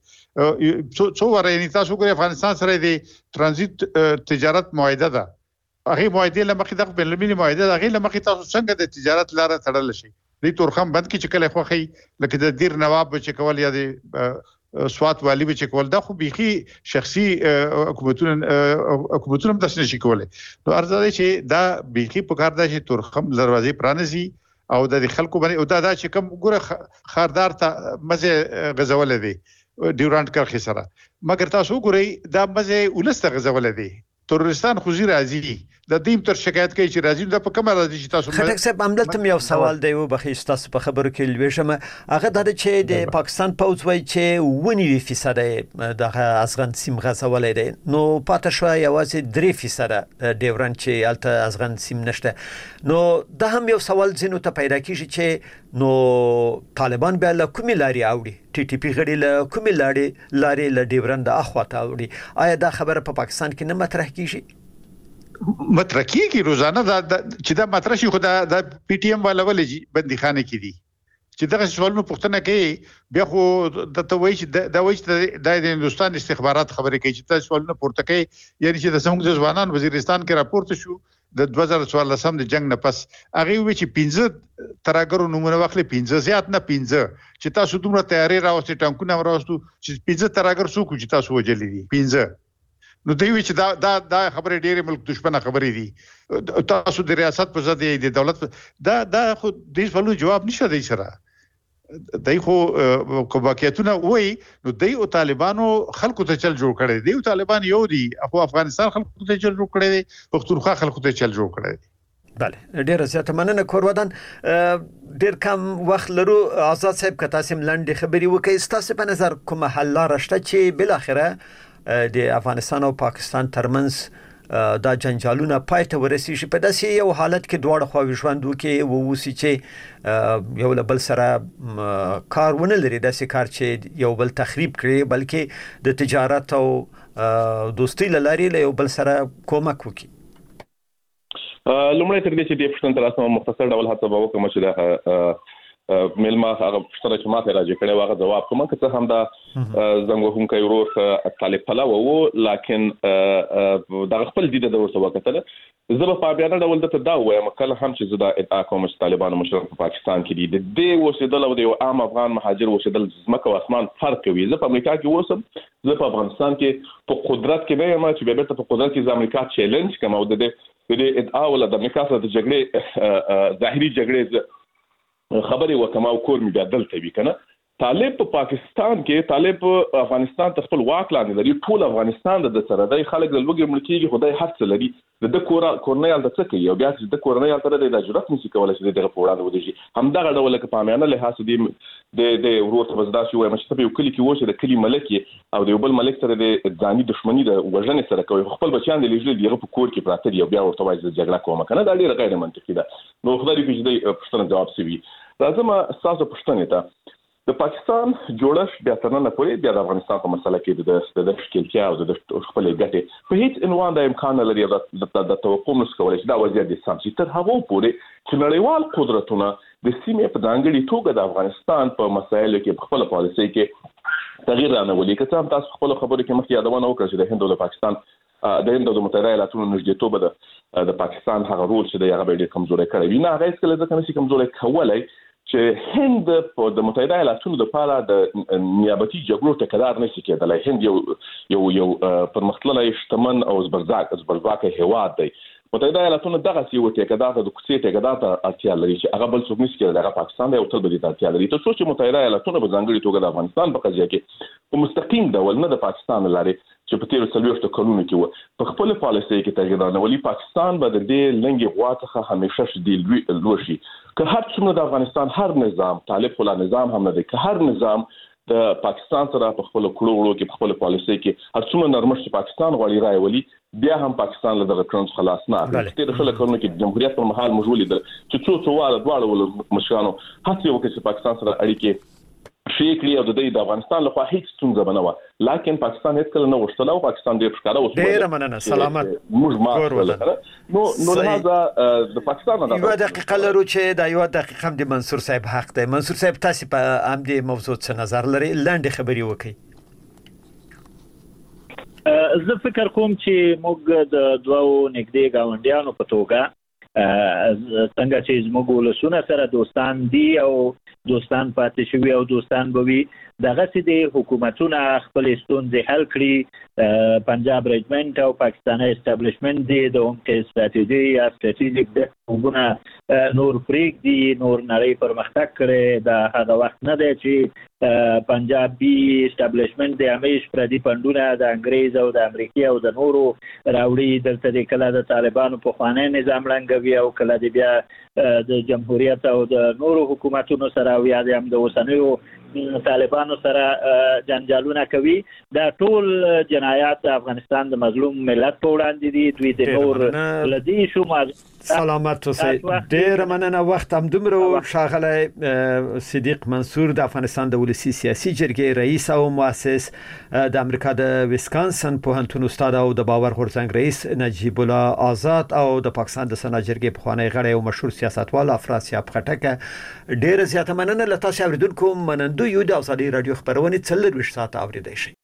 څو ورې تاسو ګورئ افغانستان سره د ترانزیت تجارت معاهده ده هغه معاهده لمخې د بین المللي معاهده هغه لمخې تاسو څنګه د تجارت لاره تړل شي د تورخم بند کې چې کله خوخي لکه د دیر نواب چې کول یا د سوات والی چې کول دا خو بيخي شخصي حکومتونه حکومتونه هم تاسو نشي کولای نو ارزه چې دا بيخي په کار ده چې تورخم دروازې پرانځي او د خلکو باندې او دا دا چې کوم ګوره خاردار ته مزه غزول دي ډیورانت کرخي سره مګر تاسو ګورئ دا مزه ولسته غزول دي تورستان خو زی راځي د دیم تر شکایت کوي چې راځي د په کومه راځي چې تاسو خټک صاحب عملتم یو سوال دی و بخښ تاسو په خبرو کې لويشم هغه د چې د پاکستان پوز وای چې ونی فیصد د افغان سیم غزولې دي نو پاتې شو یوازې درې فیصد ډیورانت چې الته افغان سیم نشته نو دا هم یو سوال زینو ته پیدا کیږي چې نو طالبان به له کومې لاري اوړي ټي ټي پی غړي له کومې لاري لاري له ډیورانت د اخواته اوړي آیا دا خبره په پاکستان کې نه مطرح کیږي مطرح کیږي روزانه دا چې دا مطرح شي خو دا پی ټی ایم والا ولې بنديخانه کې دي چې دا سوالونه پوښتنه کوي بیا خو د توي چې دا وایي چې د هندستان استخبارات خبرې کوي چې تاسو سوالونه پورته کوي یعنی چې د سمګ ځوانان وزیرستان کې راپورته شو د دوه زره څوارلسم د جنگ نه پس هغه وی چې پنځه تراګرو نمونه واخلي پنځه زیات نه پنځه چې تاسو دومره تیاری راوستي ټانکونه راوستو چې پنځه تراګر سو کو چې تاسو وجلې دي پنځه نو دوی چې دا دا دا خبرې ډېرې ملک دشمنه خبرې دي تاسو د ریاست په ځای د دولت دا دا خو د فلو جواب نشه دی سره دای خو کوباکیتونه وای نو دای او طالبانو خلکو ته چل جوړ کړي دی او طالبان یو دي خو افغانستان خلکو ته چل جوړ کړي دي پښتونخوا خلکو ته چل جوړ کړي دي بله ډیر زیاته مننه کورودان ډیر کم وخت لرو آزاد صاحب کته سیم لاندې خبري وکي ستاسو په نظر کومه حل لاره شته چې بل اخره د افغانستان او پاکستان ترمنځ دا جنجالونه پای ته ورسیږي په داسې یو حالت کې دواړه خواوې ژوند وکړي او وسی چې یو بل سره کار ونه لري داسې کار چې یو بل تخریب کړي بلکې د تجارت او دوستۍ لاري له یو بل سره کومک وکړي لومړی تر دې چې د پښتون تر اسمه مختصر ډول هڅه وکړم چې دا ملما هغه پښتنه چې ماته راځي کړي واغه جواب کوم که څه هم دا زنګ وهم کوي ورور طالب پلا وو لکن دا خپل دي د ورته وکړه زه په بیا نه ډول د دا وایم کله هم چې زدا ادعا کوم چې طالبانو مشرف په پاکستان کې دي د دې وسیدل او د یو عام افغان مهاجر وسیدل زمکه او اسمان فرق کوي زه په امریکا کې وسم زه په افغانستان کې په قدرت کې نه یم چې به په قدرت کې د امریکا چیلنج کوم او د دې ادعا ول د امریکا سره د جګړې ظاهري جګړې خبري وکما او کور می بیا دلته وی کنه طالب په پاکستان کې طالب افغانستان ته خپل واک لاندې لري ټول افغانستان د سره د خلک د لوګي ملکي خدای هڅه لري د کور کورنیال د څه کوي او بیا چې د کورنیال تر د جرأت نشي کولای چې دغه پوړاند ودی همدغه ډول کې پامانه له حاصل دي د د ورور ته وزدا شو مشه په یو کلی کې وشه د کلی ملکی او د یو بل ملک سره د ځاني دښمنی د وژنې سره کوي خپل بچیان د لیږل دیغه په کور کې پراته دی بیا ورته وایي جګړه کومه کنه دا ډیره غیر منطقي ده نو خدای دې چې د پښتنه جواب سوي لازم تاسو پښتنه ته د پاکستان جوړښت بیا تر نن پورې بیا د افغانستان په مسله کې د د مشکلتیا او د خپل ګټې په هیڅ عنوان د امکان لري د توقع نس کولای چې دا وضعیت د سمسي تر هغه پورې چې نړیوال قدرتونه د سیمې په ځانګړي توګه د افغانستان په مسایلو کې خپل پالیسي کې تغییر رانولي که څه هم تاسو خپل خبرو کې مخکې یادونه وکړه چې د هند او د پاکستان د هند او د متحده ایالاتونو نږدېتوب د د پاکستان هغه رول چې د هغه ډېر کمزوري کړی وي نه هغه هیڅکله ځکه نشي کمزوري کولای چې هند په د متحده ایالاتونو لپاره د نیابتي جګړو ټکدار نشي کېدلی هند یو یو یو پرمختللی شتمن او زبرځاک زبرځواک هیواد دی متحده ایالاتونو دغه سی وته کدا د کوڅې ته کدا ته اړتیا لري چې هغه بل څوک نشي کېدلی هغه پاکستان دی او تل به د اړتیا لري ته چې متحده ایالاتونو په ځانګړي توګه د افغانستان په قضیه کې په مستقیم ډول نه د پاکستان لري چې په تیر څلوېښت کلونو کې و په خپل پالیسي کې تغییر راولي پاکستان به د دې لنګي غوا څخه همیشه شدي لوشي که هر څومره د افغانستان هر نظام طالب خلا نظام هم نه دی که هر نظام د پاکستان سره په خپل کړو وړو کې په خپل پالیسي کې هر څومره نرمښت چې پاکستان غواړي راولي بیا هم پاکستان له دغه ترنس خلاص نه اخلي تیر خلک کولنه کې جمهوریت په محل مجولې د چې څو څو واړه دواړه ول مشرانو هڅه وکړي چې پاکستان سره اړیکې شي او د افغانستان لخوا هیڅ ستونزه نه و لکه پاکستان هیڅ کله نه وشتل او پاکستان ډیر ښکارا اوس ډیر مننه سلامت موږ ما نو نو لہذا د پاکستان نه یو دقیقه لرو چې دا یو دقیقه هم د منصور صاحب حق دی. منصور صاحب تاسو په ام دې موضوع څه نظر لري؟ لاندې خبري وکړئ. زه فکر کوم چې موږ د دوو نږدې گاونډیانو په توګه څنګه چې زموږ ولسونه سره دوستان دي او دوستان پاتې شوي او دوستان به وي دغه چې د حکومتونو خپل ستونزې حل کړي پنجاب ریجمنټ او پاکستاني اسټابلیشمنت دی د هم ستراتیژي یا ستراتیژیک د وګونه نور فریق دی نور نړۍ پرمختګ کړي دا هغه وخت نه دی چې پنجابي اسټابلیشمنت د همیش پردي پندونه د انګريز او د امریکای او د نورو راوړي دلته د کله د طالبانو په خوانه نظام لنګوي او کله د بیا د جمهوریت او د نورو حکومتونو سره او یا د اوسنیو طالبانو سره جنجالونه کوي. دا ټول جنایات د افغانستان د مظلوم ملت په وړاندې دي. دوی د نور لدی شو ما سلامت اوسئ. ډیر مننه. وخت هم دومره ښاغلی صدیق منصور د افغانستان د ولسی سیاسي جرګې رئیس او مؤسس، د امریکا د ویسکانسن پوهنتون استاد او د باور غورځنګ رئیس نجیب الله آزاد او د پاکستان د سنا جرګې پخوانی غړی او مشهور سیاستوال افراسیاب خټک. ډیر زیاته مننه له تاسو اوریدونکو. منندو یو د ازادي رادیو خبرونه څلور ساعت اوریدئ شئ.